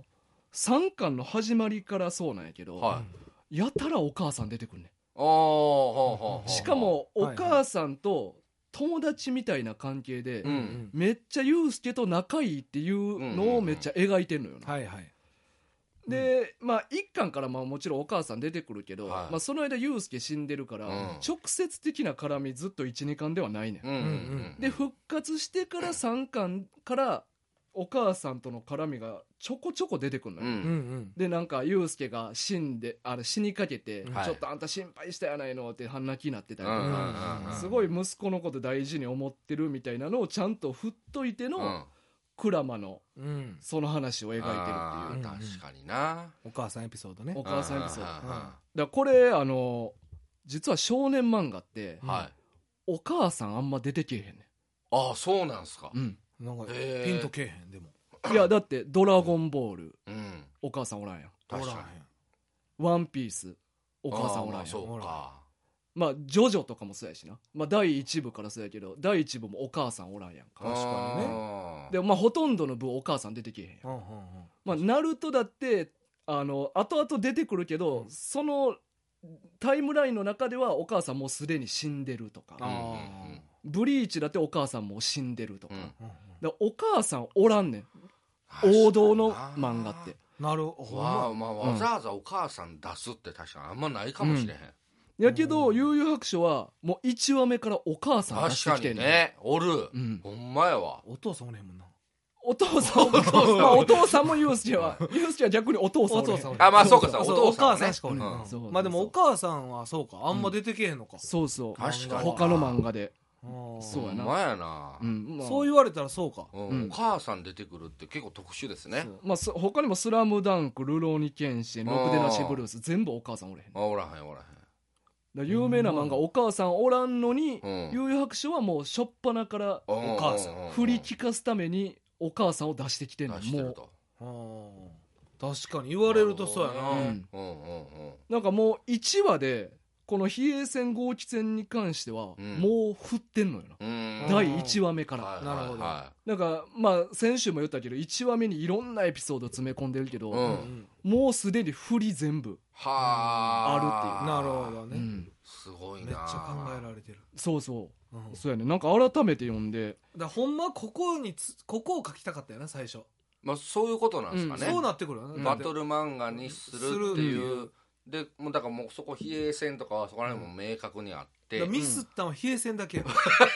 3巻の始まりからそうなんやけど、やたらお母さん出てくんねん。しかもお母さんと友達みたいな関係でめっちゃユウスケと仲いいっていうのをめっちゃ描いてんのよな。でまあ1巻からまあもちろんお母さん出てくるけど、まあその間ユウスケ死んでるから直接的な絡みずっと 1,2 巻ではないねん。で復活してから3巻からお母さんとの絡みがちょこちょこ出てくるのよ。でなんかユウスケが死にかけてちょっとあんた心配したやないのって半泣きになってたりとか、すごい息子のこと大事に思ってるみたいなのをちゃんと振っといてのクラマのその話を描いてるっていう。 確かにな。 お母さんエピソードね。 お母さんエピソード。だからこれ実は少年漫画ってお母さんあんま出てけえへんねん。 ああそうなんすか。 なんかピンとけえへんでも。 いやだってドラゴンボールお母さんおらんやん。 確かに。 ワンピースお母さんおらんやん。 そうか。 まあジョジョとかもそうやしな。まあ第1部からそうやけど第1部もお母さんおらんやんか。 確かにね。 でまあほとんどの部お母さん出てけえへんやん。まあナルトだって後々出てくるけど、そのタイムラインの中ではお母さんもうすでに死んでるとか、ブリーチだってお母さんもう死んでるとか、だからお母さんおらんねん王道の漫画って。 なるほど。 まあわざわざお母さん出すって確かにあんまないかもしれへん。 やけど悠々白書はもう1話目からお母さん出してきてんねん。 確かにねおる。ほんまやわ。 お父さんおれへんもんな。 お父さんお父さんもユウスケは逆にお父さんおれへん。 あまあそうかそうお母さんしかおれへん。まあでもお母さんはそうかあんま出てけへんのか。 そうそう確かに他の漫画で。 そうやな。ほんまやな。 そう言われたらそうか。 お母さん出てくるって結構特殊ですね。 まあ他にもスラムダンクルローニケンシンろくでなしブルース全部お母さんおれへん。 おらへんおらへん。 有名な漫画お母さんおらんのに悠々白書はもうしょっぱなからお母さん振り聞かすためにお母さんを出してきてんの。 もう確かに言われるとそうやな。 なんかもう1話でこの比叡戦豪輝戦に関してはもう振ってんのよな。第1話目から。 なるほど。 なんかまあ先週も言ったけど1話目にいろんなエピソード詰め込んでるけどもうすでに振り全部あるっていう。 なるほどね。 すごいな。 めっちゃ考えられてる。 そうそうやね。なんか改めて読んでだほんまここを書きたかったよな最初。 まあそういうことなんですかね。 そうなってくる。 バトル漫画にするっていうでもうだからもうそこ比叡戦とかはそこら辺も明確にあって、 ミスったのは比叡戦だけよ。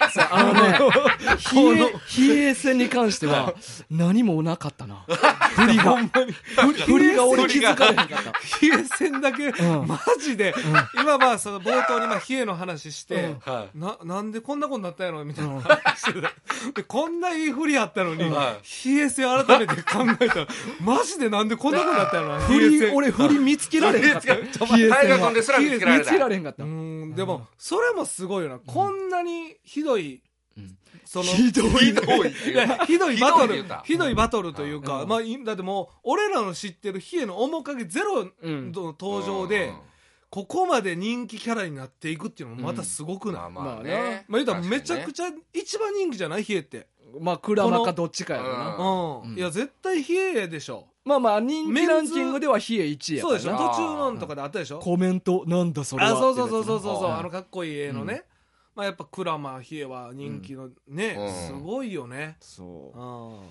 比叡戦に関しては何もなかったな。振りが俺気づかれへんかった。 比叡戦だけマジで今まあその冒頭にまあ比叡の話してなんでこんなことになったんやろみたいな話してでこんないい振りあったのに比叡戦改めて考えたらマジでなんでこんなことになったんやろ。 俺振り見つけられへんかった。 大河君ですら見つけられ見つけられへんかった。 でもそれもすごいよな。こんなにひどいそのひどいひどいバトルというか、まあ、だってもう俺らの知ってるヒエの面影ゼロの登場で、ここまで人気キャラになっていくっていうのもまたすごくない？ まあね、 まあ言うたらめちゃくちゃ一番人気じゃないヒエって。 まあクラマかどっちかやろな。いや絶対ヒエでしょ。 まあまあ人気ランキングではヒエ1位やからな。 そうでしょ。途中のとかであったでしょ。 コメントなんだそれは。 そうかっこいい絵のね。まあやっぱクラマヒエは人気のね、すごいよね。 そう。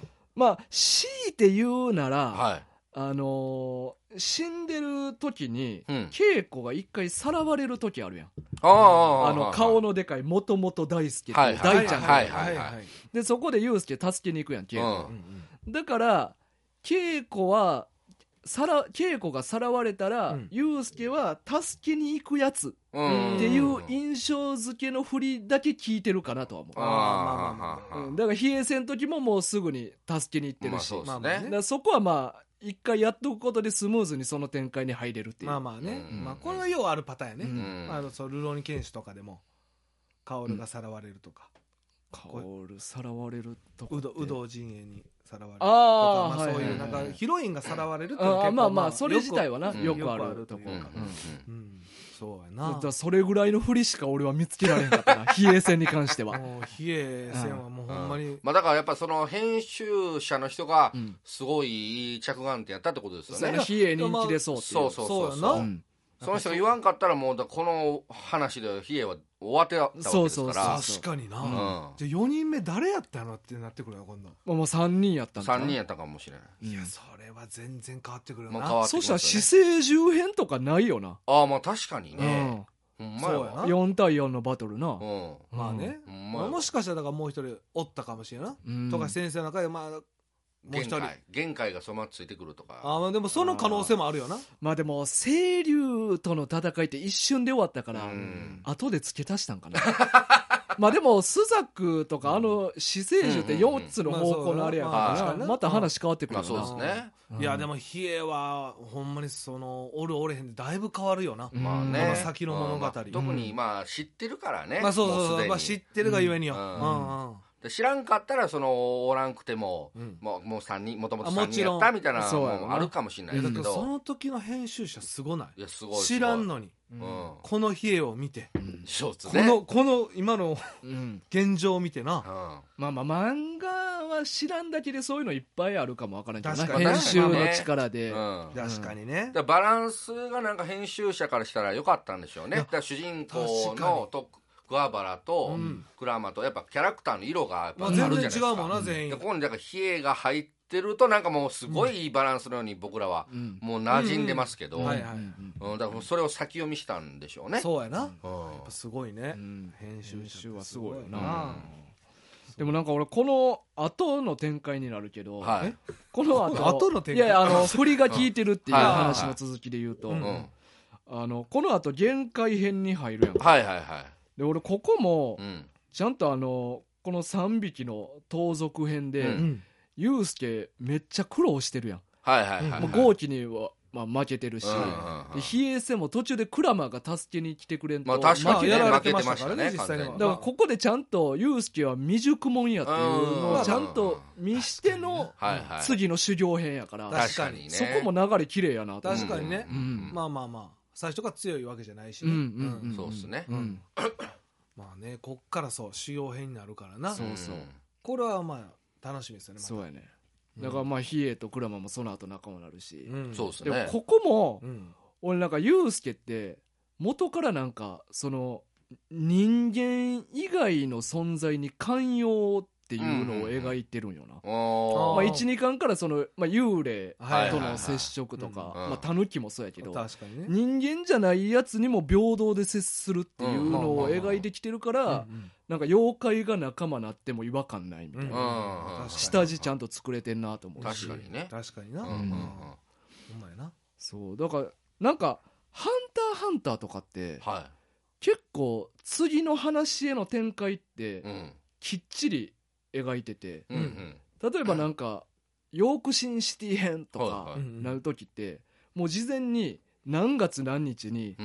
まあ強いて言うなら、死んでる時に稽古が一回さらわれる時あるやん。顔のでかいもともと大輔って大ちゃんがでそこで祐介助けに行くやん稽古。だから稽古がさらわれたら祐介は助けに行くやつっていう印象付けの振りだけ聞いてるかなとは思う。だから冷え戦の時ももうすぐに助けに行ってるし、だからそこはまあ一回やっとくことでスムーズにその展開に入れるっていう。 まあね、これはようあるパターンやね。ルローニケンシとかでも薫がさらわれるとか、 薫さらわれるとか、 有働陣営にさらわれるとか、そういうなんかヒロインがさらわれるっていうのはまあまあそれ自体はなよくあるところか。 そうやな。 それぐらいの振りしか俺は見つけられへんかったな。冷え戦に関しては。 冷え戦はもうほんまに。 まあだからやっぱその編集者の人がすごいいい着眼点やったってことですよね。 冷え人気出そうっていう。 そうやな。その人が言わんかったらもうこの話で冷えは終わってたわけですから。 確かにな。じゃあ4人目誰やったのってなってくるよ今度。 もう3人やったんだ。 3人やったかもしれない。 いやそれは全然変わってくるな。 そしたら姿勢重編とかないよな。 まあ確かにね。 そうやな。4対4のバトルな。 まあね。もしかしたらだからもう一人おったかもしれんな。とか先生の中でまあもう一人限界がそのままついてくるとか。 でもその可能性もあるよな。 まあでも清流との戦いって一瞬で終わったから後で付け足したんかな。まあでも朱雀とか死生樹って4つの方向のあれやからまた話変わってくるよな。 そうですね。 いやでも比叡はほんまにそのおるおれへんでだいぶ変わるよな。 まあね。 この先の物語。 特にまあ知ってるからね。 まあそう知ってるがゆえによ。 知らんかったらそのおらんくてももう3人もともと3人やったみたいなのもあるかもしれないですけど、 その時の編集者すごない？ いやすごい。 知らんのにこの比叡を見てこの今の現状を見てな。 まあまあ漫画は知らんだけでそういうのいっぱいあるかもわからんけどな。編集の力で確かにね。 バランスがなんか編集者からしたら良かったんでしょうね。だから主人公の桑原とクラマとやっぱキャラクターの色がやっぱあるじゃないですか。 全然違うもんな全員。 ここにだから比叡が入ってるとなんかもうすごいいいバランスのように僕らはもう馴染んでますけど、だからそれを先読みしたんでしょうね。 そうやな。やっぱすごいね。編集はすごいよな。 でもなんか俺この後の展開になるけど、この後の展開、 いや振りが効いてるっていう話の続きで言うと、この後限界編に入るやん。で俺ここもちゃんとこの3匹の盗賊編で祐介めっちゃ苦労してるやん。豪輝にはまあ負けてるし、比叡戦も途中でクラマが助けに来てくれんと確かに負けてましたね。 実際にはだからここでちゃんと祐介は未熟者やっていうのをちゃんと見しての次の修行編やから、 確かにね。 そこも流れ綺麗やなと思って。 確かにね。まあまあまあ最初から強いわけじゃないしね。 そうですね。 まあね、こっからそう修行編になるからな。 そうそう。 これはまあ楽しみですよね。 そうやね。だからまあ比叡とクラマもその後仲間になるし、 そうですね。 でもここも俺なんか祐介って元からなんかその人間以外の存在に寛容っていうのを描いてるんよな。まあ1、2巻からそのまあ幽霊との接触とか、まあタヌキもそうやけど、人間じゃないやつにも平等で接するっていうのを描いてきてるから、なんか妖怪が仲間なっても違和感ないみたいな。下地ちゃんと作れてんなと思うし。 確かにね。 確かにな。ほんまやな。 そうだからなんかハンターハンターとかって結構次の話への展開ってきっちり描いてて、例えばなんかヨークシンシティ編とかなる時ってもう事前に何月何日に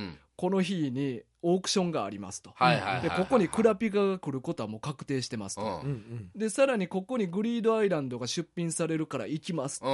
この日にオークションがありますと、でここにクラピカが来ることはもう確定してますと、でさらにここにグリードアイランドが出品されるから行きますって、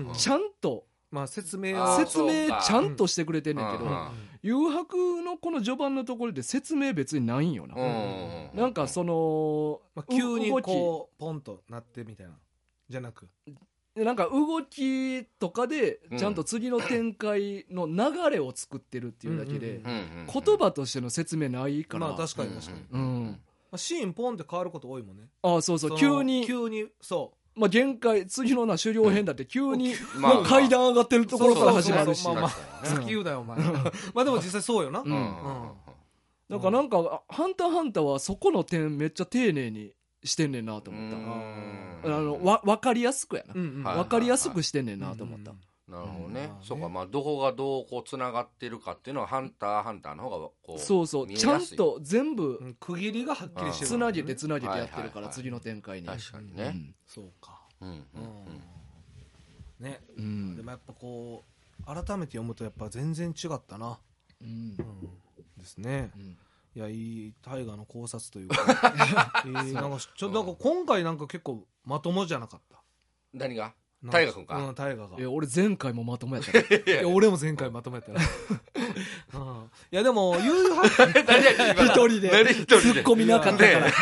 ちゃんとまあ説明ちゃんとしてくれてんねんけど、誘白のこの序盤のところで説明別にないんよな、なんかその、 急にこうポンとなってみたいなじゃなく、 なんか動きとかでちゃんと次の展開の流れを作ってるっていうだけで、言葉としての説明ないから。 まあ確かに確かに、シーンポンって変わること多いもんね。 ああそうそう、急にそう、 まあ、限界次の狩猟編だって急に階段上がってるところから始まるし、 好き言うだよお前まあでも実際そうよな。 なんかハンターハンターはそこの点めっちゃ丁寧にしてんねんなと思った。分かりやすくやな、分かりやすくしてんねんなと思った。 なるほどね。そうか、まあどこがどうこうつながってるかっていうのはハンターハンターの方がこうそうそう、ちゃんと全部区切りがはっきりしてる、 つなげてやってるから次の展開に。 確かにね。 そうか。ね。でもやっぱこう改めて読むとやっぱ全然違ったな。ですね。いや、いい大河の考察というかなんか今回なんか結構まともじゃなかった。 何が大河君か。 大河が。 いや俺前回もまともやったいや俺も前回まともやったいやでも誘白一人で突っ込みなかった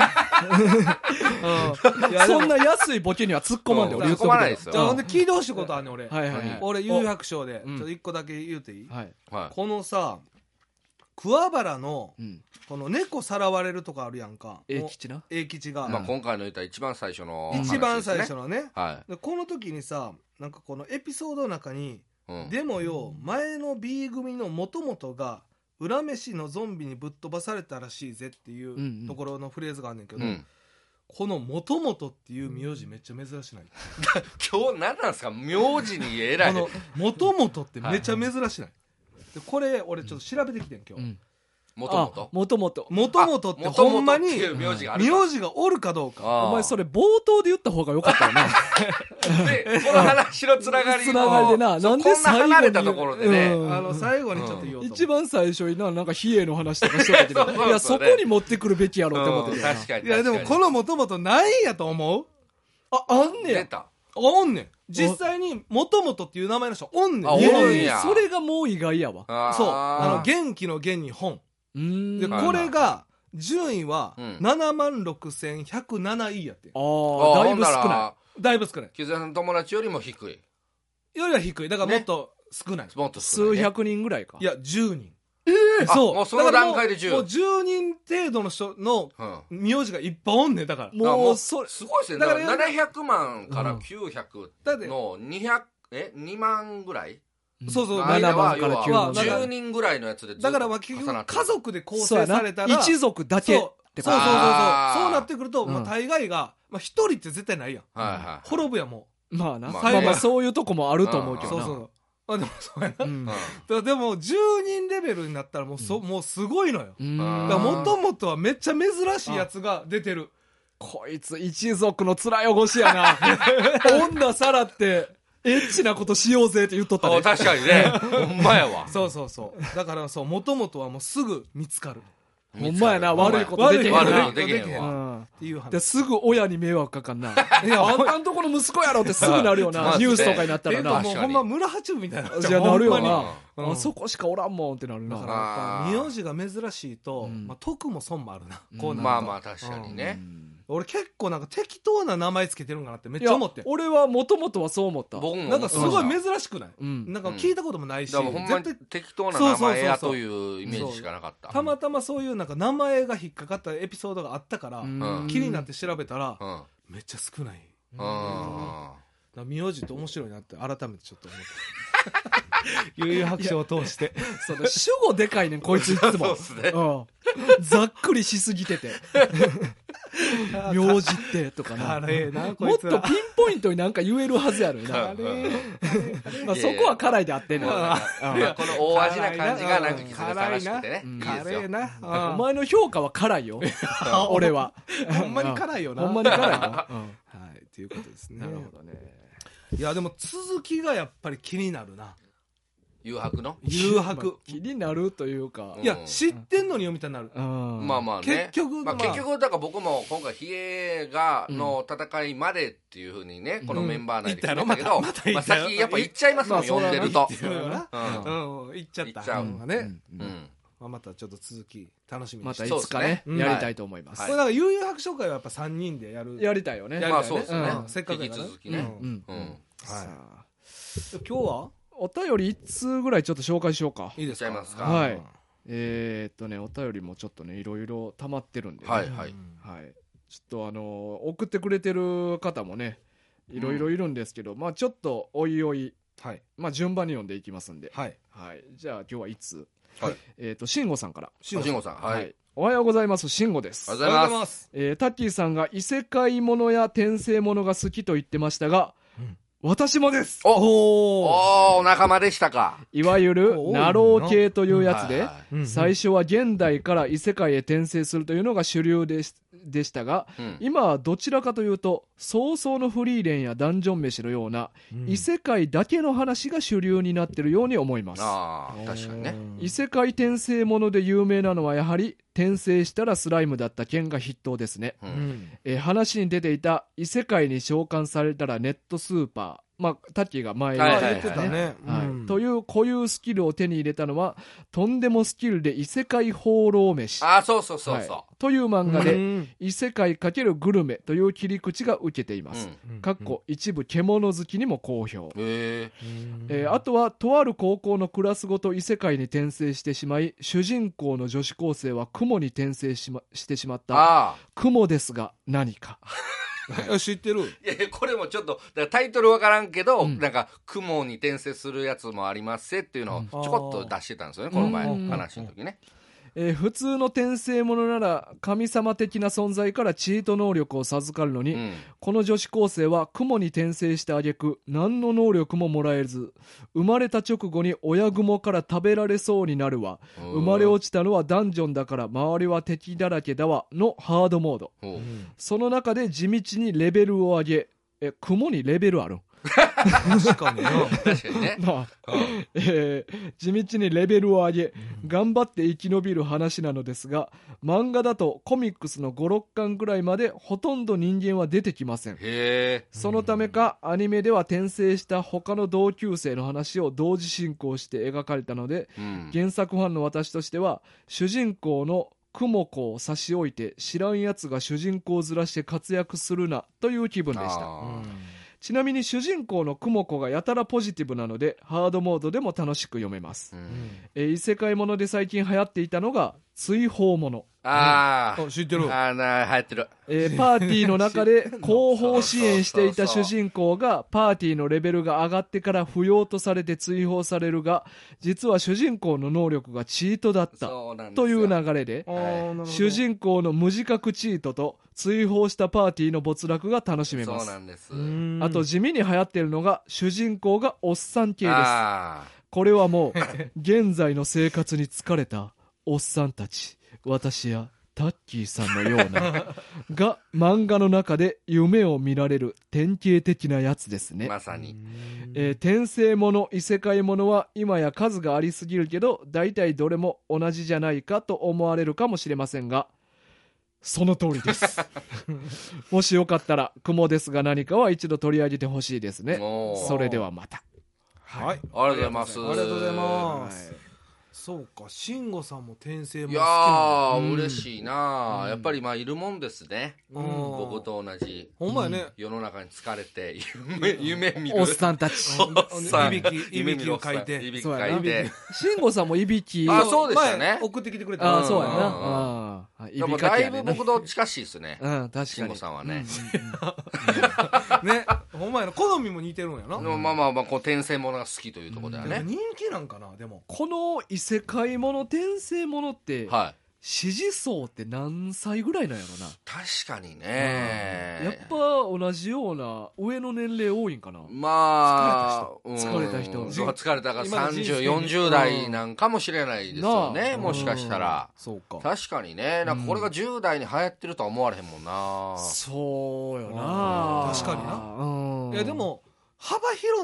からそんな安いボケには突っ込まんで俺言っとくけど。 じゃあほんで聞いてほしいことあんねん俺誘白賞でちょっと一個だけ言うていい？このさ桑原のこの猫さらわれるとかあるやんか。 英吉な。 英吉が。 まあ今回の言った一番最初の話一番最初のね。 でこの時にさ、なんかこのエピソードの中に、でもよ前の B 組の元々が浦飯のゾンビにぶっ飛ばされたらしいぜっていうところのフレーズがあんねんけど、この元々っていう名字めっちゃ珍しない？ 今日何なんですか名字に偉い。 この元々ってめっちゃ珍しない？でこれ俺ちょっと調べてきてん今日。 もともとってほんまに名字がおるかどうか。 お前それ冒頭で言った方がよかったよな。 でこの話のつながりでな、なんで離れたところでね、 最後にちょっと言おうと。 一番最初になんか比叡の話とかしてたけど、いやそこに持ってくるべきやろって思ってた。確かに。 いやでもこのもともと何やと思う？ あんねや。 おんねん。実際にもともとっていう名前の人おんねん。 それがもう意外やわ。 そう。元気の元に本。でこれが順位は76,107位やって。 だいぶ少ない。 だいぶ少ない。 木津さんの友達よりも低い。 よりは低い。だからもっと少ない。 数百人ぐらいか。 いや10人。 そう。もうその段階で10。 もう10人程度の人の名字がいっぱいおんねん。だからもうすごいですね。だから700万から900の2万ぐらい。 そうそう、 7番から9番 10人ぐらいのやつでずっとだから結局家族で構成されたら一族だけってそうなってくると大概が一人って絶対ないやん。滅ぶやもう。まあな、まあそういうとこもあると思うけどな。 でもそうやな。でも10人レベルになったらもうすごいのよ。だからもともとはめっちゃ珍しいやつが出てる。 こいつ一族の面汚しやな。女さらってエッチなことしようぜって言っとったね。 確かにね。ほんまやわ。 そう。だからもともとはもうすぐ見つかる。 ほんまやな、悪いことできへんわ。 できへんわ。 っていう話。 ですぐ親に迷惑かかんな。いや、あんたんとこの息子やろってすぐなるよな。ニュースとかになったらな。 もうほんま村八分みたいな。 じゃなるよな。あそこしかおらんもんってなるな。 だから名字が珍しいと、得も損もあるな。 まあまあ確かにね。 俺結構なんか適当な名前つけてるんかなってめっちゃ思って。 俺はもともとはそう思った。 なんかすごい珍しくない？なんか聞いたこともないし。 ほんまに適当な名前やというイメージしかなかった。 たまたまそういうなんか名前が引っかかったエピソードがあったから気になって調べたらめっちゃ少ない。名字って面白いなって改めてちょっと思って。悠々白書を通して。 その主語でかいねんこいついつも。ざっくりしすぎてて。名字ってとかな。もっとピンポイントになんか言えるはずやろな。まあそこは辛いであってんの。この大味な感じがなんか気づかしくてね。 辛いな。 お前の評価は辛いよ。俺は。 ほんまに辛いよな。 ほんまに辛いよ。 はい、っていうことですね。 なるほどね。 いやでも続きがやっぱり気になるな。 誘白の誘白気になるというか、 いや知ってんのに読みたくなる。 まあまあね、 結局だから僕も今回比�gaがの戦いまでっていうふうにね、このメンバー内で決めたけど、先やっぱ行っちゃいますもん、読んでると。 行っちゃった。またちょっと続き楽しみにして、 またいつかねやりたいと思います。 これなんか悠々白書会はやっぱ3人でやりたいよね。 まあそうですね、 せっかくやからね。 引き続きね。 今日はお便り1通ぐらいちょっと紹介しようか。 いいですか。 はい。お便りもちょっとねいろいろ溜まってるんで、 はいはい。 ちょっと送ってくれてる方もねいろいろいるんですけど、まあちょっとおいおい、まあ順番に読んでいきますんで、じゃあ今日はいつ、慎吾さんから。 慎吾さん、はい。 おはようございます。慎吾です。 おはようございます。 タッキーさんが異世界ものや転生ものが好きと言ってましたが、私もです。 お仲間でしたか。 いわゆるナロー系というやつで、最初は現代から異世界へ転生するというのが主流でしたが、今はどちらかというと早々のフリーレンやダンジョン飯のような異世界だけの話が主流になっているように思います。 確かにね。 異世界転生もので有名なのはやはり転生したらスライムだった件が筆頭ですね。話に出ていた異世界に召喚されたらネットスーパー、タッキーが前に言ってたね。という固有スキルを手に入れたのはとんでもスキルで異世界放浪飯。 そうという漫画で異世界×グルメという切り口が受けています。一部獣好きにも好評。あとはとある高校のクラスごと異世界に転生してしまい、主人公の女子高生は雲に転生してしまった雲ですが何か知ってる。 いやこれもちょっとタイトルわからんけど、なんか雲に転生するやつもありますせっていうのをちょこっと出してたんですよね、この前話の時ね。 普通の転生ものなら神様的な存在からチート能力を授かるのに、この女子高生は雲に転生した挙句何の能力ももらえず、生まれた直後に親雲から食べられそうになるわ、生まれ落ちたのはダンジョンだから周りは敵だらけだわのハードモード。その中で地道にレベルを上げ、雲にレベルある確かにね。 地道にレベルを上げ頑張って生き延びる話なのですが、漫画だとコミックスの5、6巻ぐらいまでほとんど人間は出てきません。そのためかアニメでは転生した他の同級生の話を同時進行して描かれたので、原作ファンの私としては主人公の雲子を差し置いて知らんやつが主人公ずらして活躍するなという気分でした。ちなみに主人公の雲子がやたらポジティブなのでハードモードでも楽しく読めます。異世界もので最近流行っていたのが追放もの。 知ってる。 流行ってる。 パーティーの中で後方支援していた主人公がパーティーのレベルが上がってから不要とされて追放されるが、実は主人公の能力がチートだったという流れで、主人公の無自覚チートと追放したパーティーの没落が楽しめます。 そうなんです。 あと地味に流行っているのが主人公がおっさん系です。これはもう現在の生活に疲れたおっさんたち、私やタッキーさんのようなが漫画の中で夢を見られる典型的なやつですね。 まさに、 転生もの異世界ものは今や数がありすぎるけど大体どれも同じじゃないかと思われるかもしれませんが、その通りですもしよかったら雲ですが何かは一度取り上げてほしいですね。それではまた。 はい、 ありがとうございます。 ありがとうございます。そうか、慎吾さんも転生も好きいやー、嬉しいな、やっぱりいるもんですね、僕と同じ。 ほんまやね、 世の中に疲れて夢見るおっさんたち。 いびきを書いて。 慎吾さんもいびき。 そうでしたね。 送ってきてくれた。 そうやな。 でもだいぶ僕と近しいですね。 確かに。 慎吾さんはね。 ね、ほんまやな、好みも似てるんやな。 転生ものが好きというところだよね。 人気なんかな、でも。 この異世界もの転生ものって支持層って何歳ぐらいなんやろな。 確かにね、 やっぱ同じような上の年齢多いんかな。疲れた人疲れたが30、40代なんかもしれないですよね、もしかしたら。 そうか、 確かにね、なんかこれが10代に流行ってるとは思われへんもんな。 そうよな、 確かにな。いやでも幅広ない。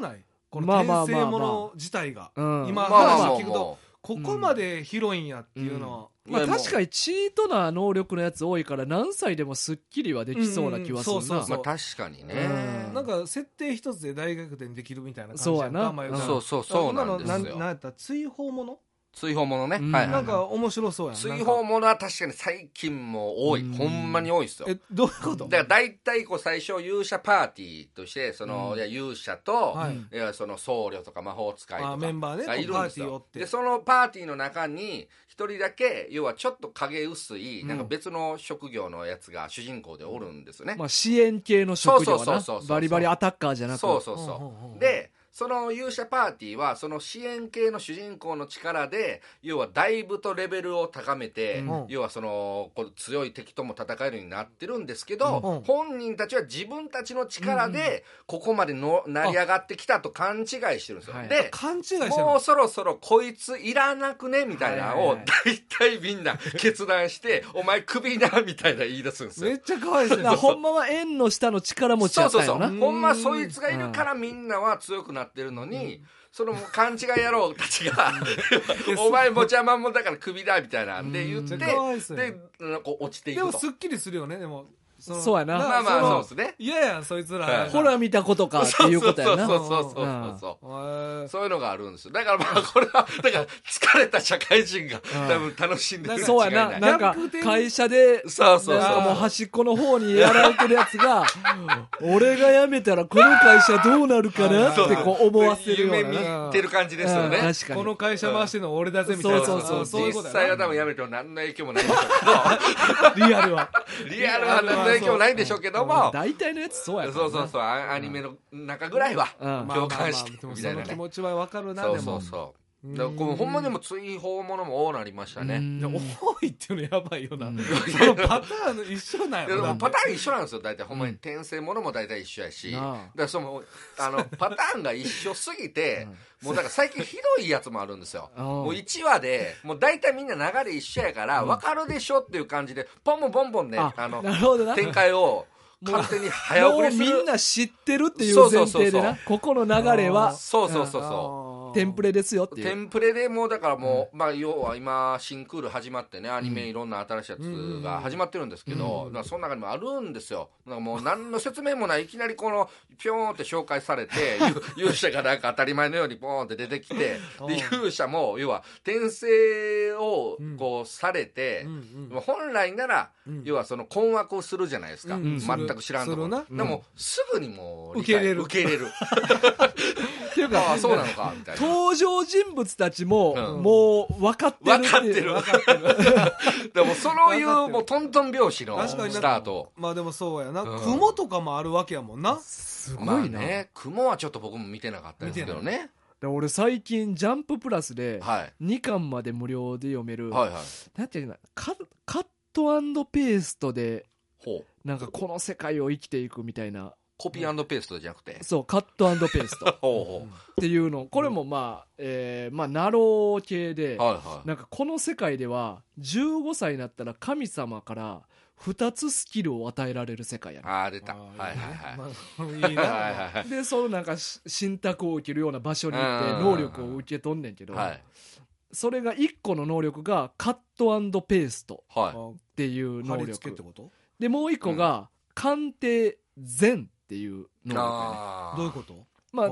この転生もの自体が、今話聞くとここまで広いんやっていうのは、 確かにチートな能力のやつ多いから何歳でもスッキリはできそうな気はするな。 確かにね、 なんか設定一つで大逆転できるみたいな感じ。 そうやな。 そうなんですよ。 何やったら追放ものね、 なんか面白そうやん。 追放ものは確かに最近も多い、ほんまに多いですよ。 どういうこと？ だから大体最初勇者パーティーとしていや勇者と、いやその僧侶とか魔法使いとかメンバーがいるんですよ。でそのパーティーの中に一人だけ要はちょっと影薄いなんか別の職業のやつが主人公でおるんですよね。 支援系の職業な。バリバリアタッカーじゃなくて。 でその勇者パーティーはその支援系の主人公の力で要はだいぶとレベルを高めて、要はその強い敵とも戦えるようになってるんですけど、本人たちは自分たちの力でここまで成り上がってきたと勘違いしてるんですよ。でもうそろそろこいついらなくねみたいなのを大体みんな決断してお前クビなみたいな言い出すんですよ。 めっちゃ可愛いですね。 ほんまは縁の下の力持ちやったよな。 ほんまそいつがいるからみんなは強くなってるのに、その勘違い野郎たちがお前もちゃまんもだからクビだみたいなんで言って、で落ちていくと。 でもすっきりするよね。でもそうやな。 まあそうですね。 嫌やんそいつら。 ほら見たことかっていうことやな。 そういうのがあるんですよ。だからこれはだから疲れた社会人が多分楽しんでる。 そうやな。なんか会社でもう端っこの方にやられてるやつが俺が辞めたらこの会社どうなるかなって思わせるような。 夢見てる感じですよね。 確かに。 この会社回してるの俺だぜみたいな。 そう実際は多分辞めても何の影響もないんでしょうけど。 リアルは何の影響もないんでしょうけども、 大体のやつそうやから。 そうアニメの中ぐらいは共感してみたいなね。 その気持ちはわかるな。でもほんまにも追放ものも多なりましたね。 多いっていうのやばいよな。そのパターン一緒なんやろな。 パターン一緒なんですよ。大体ほんまに転生ものも大体一緒やし、だからそのパターンが一緒すぎてもうだから最近ひどいやつもあるんですよ。もう1話でもう大体みんな流れ一緒やから分かるでしょっていう感じでポンポンね展開を勝手に早送りする。 もうみんな知ってるっていう前提でな、ここの流れはそうテンプレですよっていう。 テンプレでもうだからもう、要は今新クール始まってね、アニメいろんな新しいやつが始まってるんですけど、だからその中にもあるんですよ。なんかもう何の説明もない、いきなりこのピョーンって紹介されて勇者がなんか当たり前のようにポーンって出てきて、で勇者も要は転生をこうされて、本来なら要はその困惑するじゃないですか、全く知らんところでもすぐにもう受け入れるっていうかそうなのかみたいな。 登場人物たちももう分かってるでもそういうもうトントン拍子のスタート。 まあでもそうやな、雲とかもあるわけやもんな。 すごいな。 雲はちょっと僕も見てなかったですけどね。 俺最近ジャンププラスで2巻まで無料で読める、なんていうかカット&ペーストでなんかこの世界を生きていくみたいな。 コピー&ペーストじゃなくて、 そうカット&ペーストっていうの、これもまあナロー系で、なんかこの世界では15歳になったら神様から2つスキルを与えられる世界やね。 ああ出た。 いいな。 でそのなんか信託を受けるような場所に行って能力を受け取んねんけど、それが1個の能力がカット&ペーストっていう能力で、もう1個が鑑定善っていう能力やね。 どういうこと？ まあ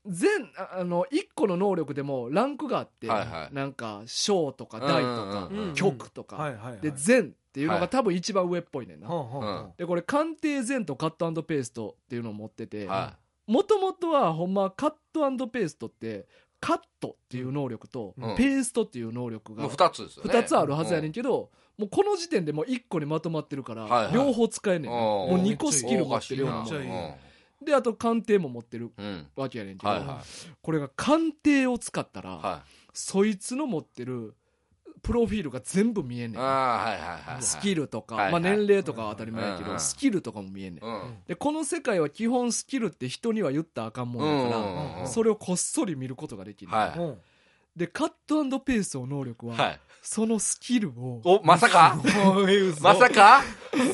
1個の能力でもランクがあって、なんか小とか大とか極とかで善っていうのが多分一番上っぽいねんな。でこれ鑑定善とカット&ペーストっていうのを持ってて、もともとはほんまカット&ペーストってカットっていう能力とペーストっていう能力が2つあるはずやねんけど、もうこの時点でもう1個にまとまってるから両方使えねん。もう2個スキル持ってるようなもんで、あと鑑定も持ってるわけやねんけど、これが鑑定を使ったらそいつの持ってるプロフィールが全部見えんねん。スキルとか年齢とかは当たり前やけどスキルとかも見えんねん。でこの世界は基本スキルって人には言ったらあかんもんだからそれをこっそり見ることができる。でカット&ペーストの能力はそのスキルをまさかすご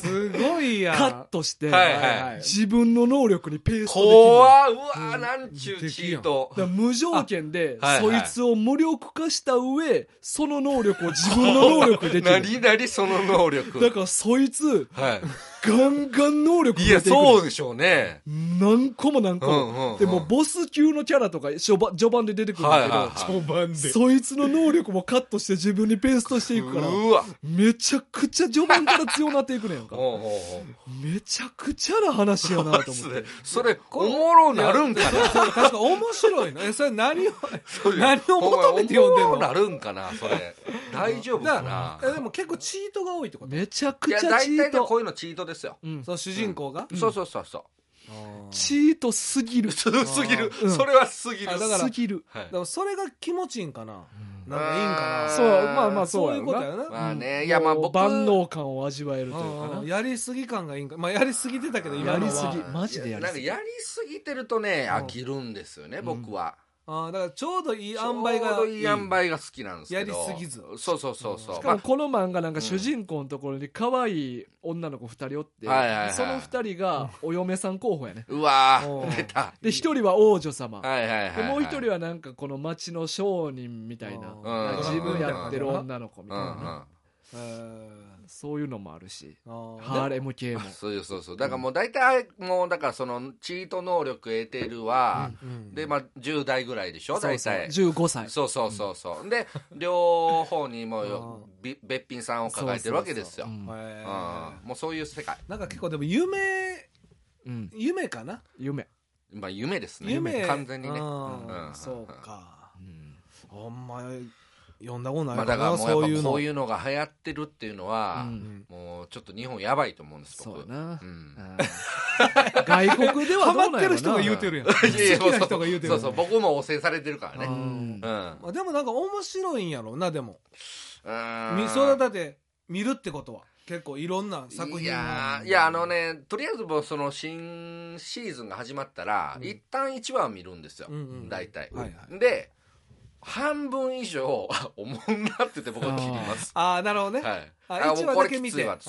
ごいやん。 カットして、 はいはい、 自分の能力にペーストできる。 怖うわ、なんちゅうチート。 無条件で、そいつを無力化した上、その能力を自分の能力でできる。 何その能力。 だからそいつ、ガンガン能力が出てくる。 いや、そうでしょうね。 何個も何個も。でも、ボス級のキャラとか、序盤で出てくるんだけど、序盤で。そいつの能力もカットして自分にペーストしていくから、めちゃくちゃ序盤から強なっていくねんか。めちゃくちゃな話やなと思って。 それ、おもろなるんかな。 確か面白いの。それ何を求めて読んでんの。 おもろなるんかな、それ。大丈夫かな。 でも結構チートが多いってこと。 めちゃくちゃチート。 いや、大体こういうのチートですよ。 そう、主人公が。 そうそうそうそう。 チートすぎる。 すぎる。それはすぎる。 だから、 すぎる。 だからそれが気持ちいいんかな。なんかいいんかな。 そう、まあそういうことやな。 まあね、いやまあ僕。 万能感を味わえるというかな。 やりすぎ感がいいんか。まあやりすぎてたけど、今のは。 やりすぎ。マジでやりすぎ。 なんかやりすぎてるとね、飽きるんですよね、僕は。 だからちょうどいい塩梅が。 ちょうどいい塩梅が好きなんですけど。 やりすぎず。 そうそうそうそう。 しかもこの漫画なんか主人公のところに可愛い女の子2人おって、その2人がお嫁さん候補やね。 うわー、出た。 で、1人は王女様。 はいはいはい。 で、もう1人はなんかこの町の商人みたいな。自分やってる女の子みたいな。そういうのもあるし、ハーレム系も。 そうそうそう。だからもう大体、もうだからそのチート能力得てるは、で、まあ10代ぐらいでしょ、大体。 15歳。 そうそうそうそう。で、両方にもうべっぴんさんを抱えてるわけですよ。もうそういう世界。 なんか結構でも夢かな。 まあ夢ですね。完全にね。 そうか。あんま読んだことないから、だからもうやっぱこういうのが流行ってるっていうのは、もうちょっと日本やばいと思うんです、僕。 そうな。外国ではハマってる人が言うてるやん。好きな人が言うてる。 そうそう、僕も汚染されてるからね。 でもなんか面白いんやろうな、でも。それだって見るってことは。結構いろんな作品いやとりあえずその新シーズンが始まったら、一旦1話を見るんですよ。大体。で、半分以上おもんなって言って僕は切ります。 なるほどね。 1話だけ見て。そう。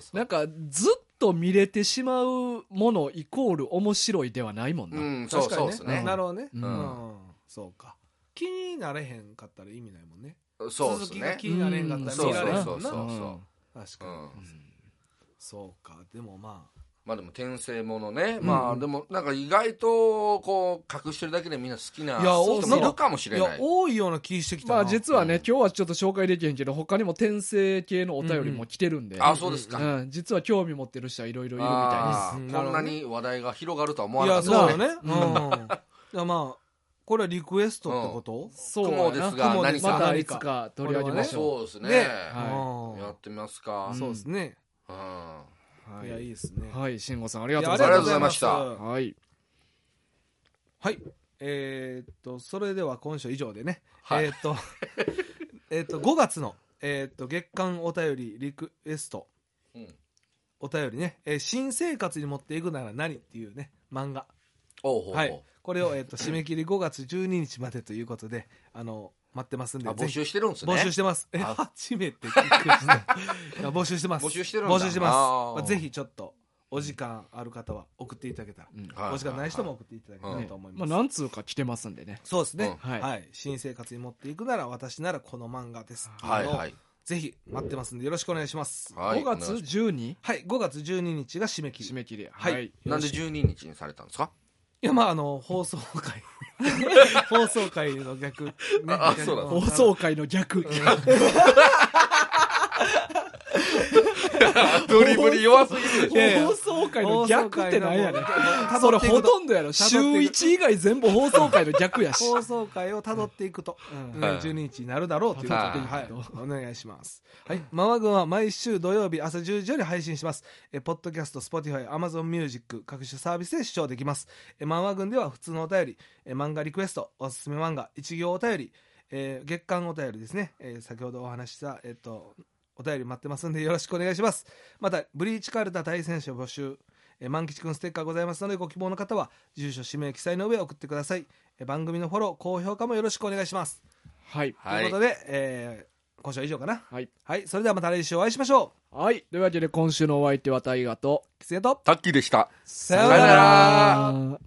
なんかずっと見れてしまうものイコール面白いではないもんな。 そうですね。 なるほどね。そうか。気になれへんかったら意味ないもんね。 そうですね。 続きが気になれへんかったら見られへんもんな。確かに。そうか。でもまあでも転生ものね、まあでもなんか意外とこう隠してるだけでみんな好きな人もいるかもしれない。 いや多いような気してきたな。 まあ実はね、今日はちょっと紹介できへんけど、他にも転生系のお便りも来てるんで、 そうですか。 実は興味持ってる人はいろいろいるみたいです。 こんなに話題が広がるとは思わなかった。 いやそうよね。まあこれはリクエストってこと？ そう雲ですが何かまたいつか取り上げましょう。 そうですね。やってみますか。 そうですね。いやいいですね。 はい、慎吾さんありがとうございました。 はい。 それでは今週以上でね。5月の月間お便りリクエストお便りね、新生活に持っていくなら何っていうね漫画。はい。これを締め切り5月12日までということで待ってますんで。 募集してるんですね。 募集してます。初めて聞きました。募集してます。 募集してるんだ。 募集してます。ぜひちょっとお時間ある方は送っていただけたら、お時間ない人も送っていただけたらと思います。 何通か来てますんでね。 そうですね。はい。新生活に持っていくなら私ならこの漫画です。はい。ぜひ待ってますんでよろしくお願いします。 5月 12？ はい。5月12日が締め切り。 締め切り。 はい。 なんで12日にされたんですか？ いや、まあ、放送回。放送回の逆。 そうだ。 放送回の逆。 ドリブル弱すぎるでしょ。放送回の逆って何やねん。それほとんどやろ。週1以外全部放送回の逆やし。 放送回を辿っていくと、12日になるだろうということで、はい、お願いします。はい。ママ軍は毎週土曜日朝10時より配信します。ポッドキャスト、Spotify、Amazon Music、各種サービスで視聴できます。ママ軍では普通のお便り、漫画リクエスト、おすすめ漫画、一行お便り、月間お便りですね。先ほどお話した、お便り待ってますんでよろしくお願いします。またブリーチカルタ対戦者募集、万吉くんステッカーございますのでご希望の方は住所氏名記載の上送ってください。番組のフォロー高評価もよろしくお願いします。 はい。 ということで、 今週は以上かな。 はい。 はい。それではまた来週お会いしましょう。はい。というわけで今週のお相手は大河と、 キツネと、 タッキーでした。 さようなら。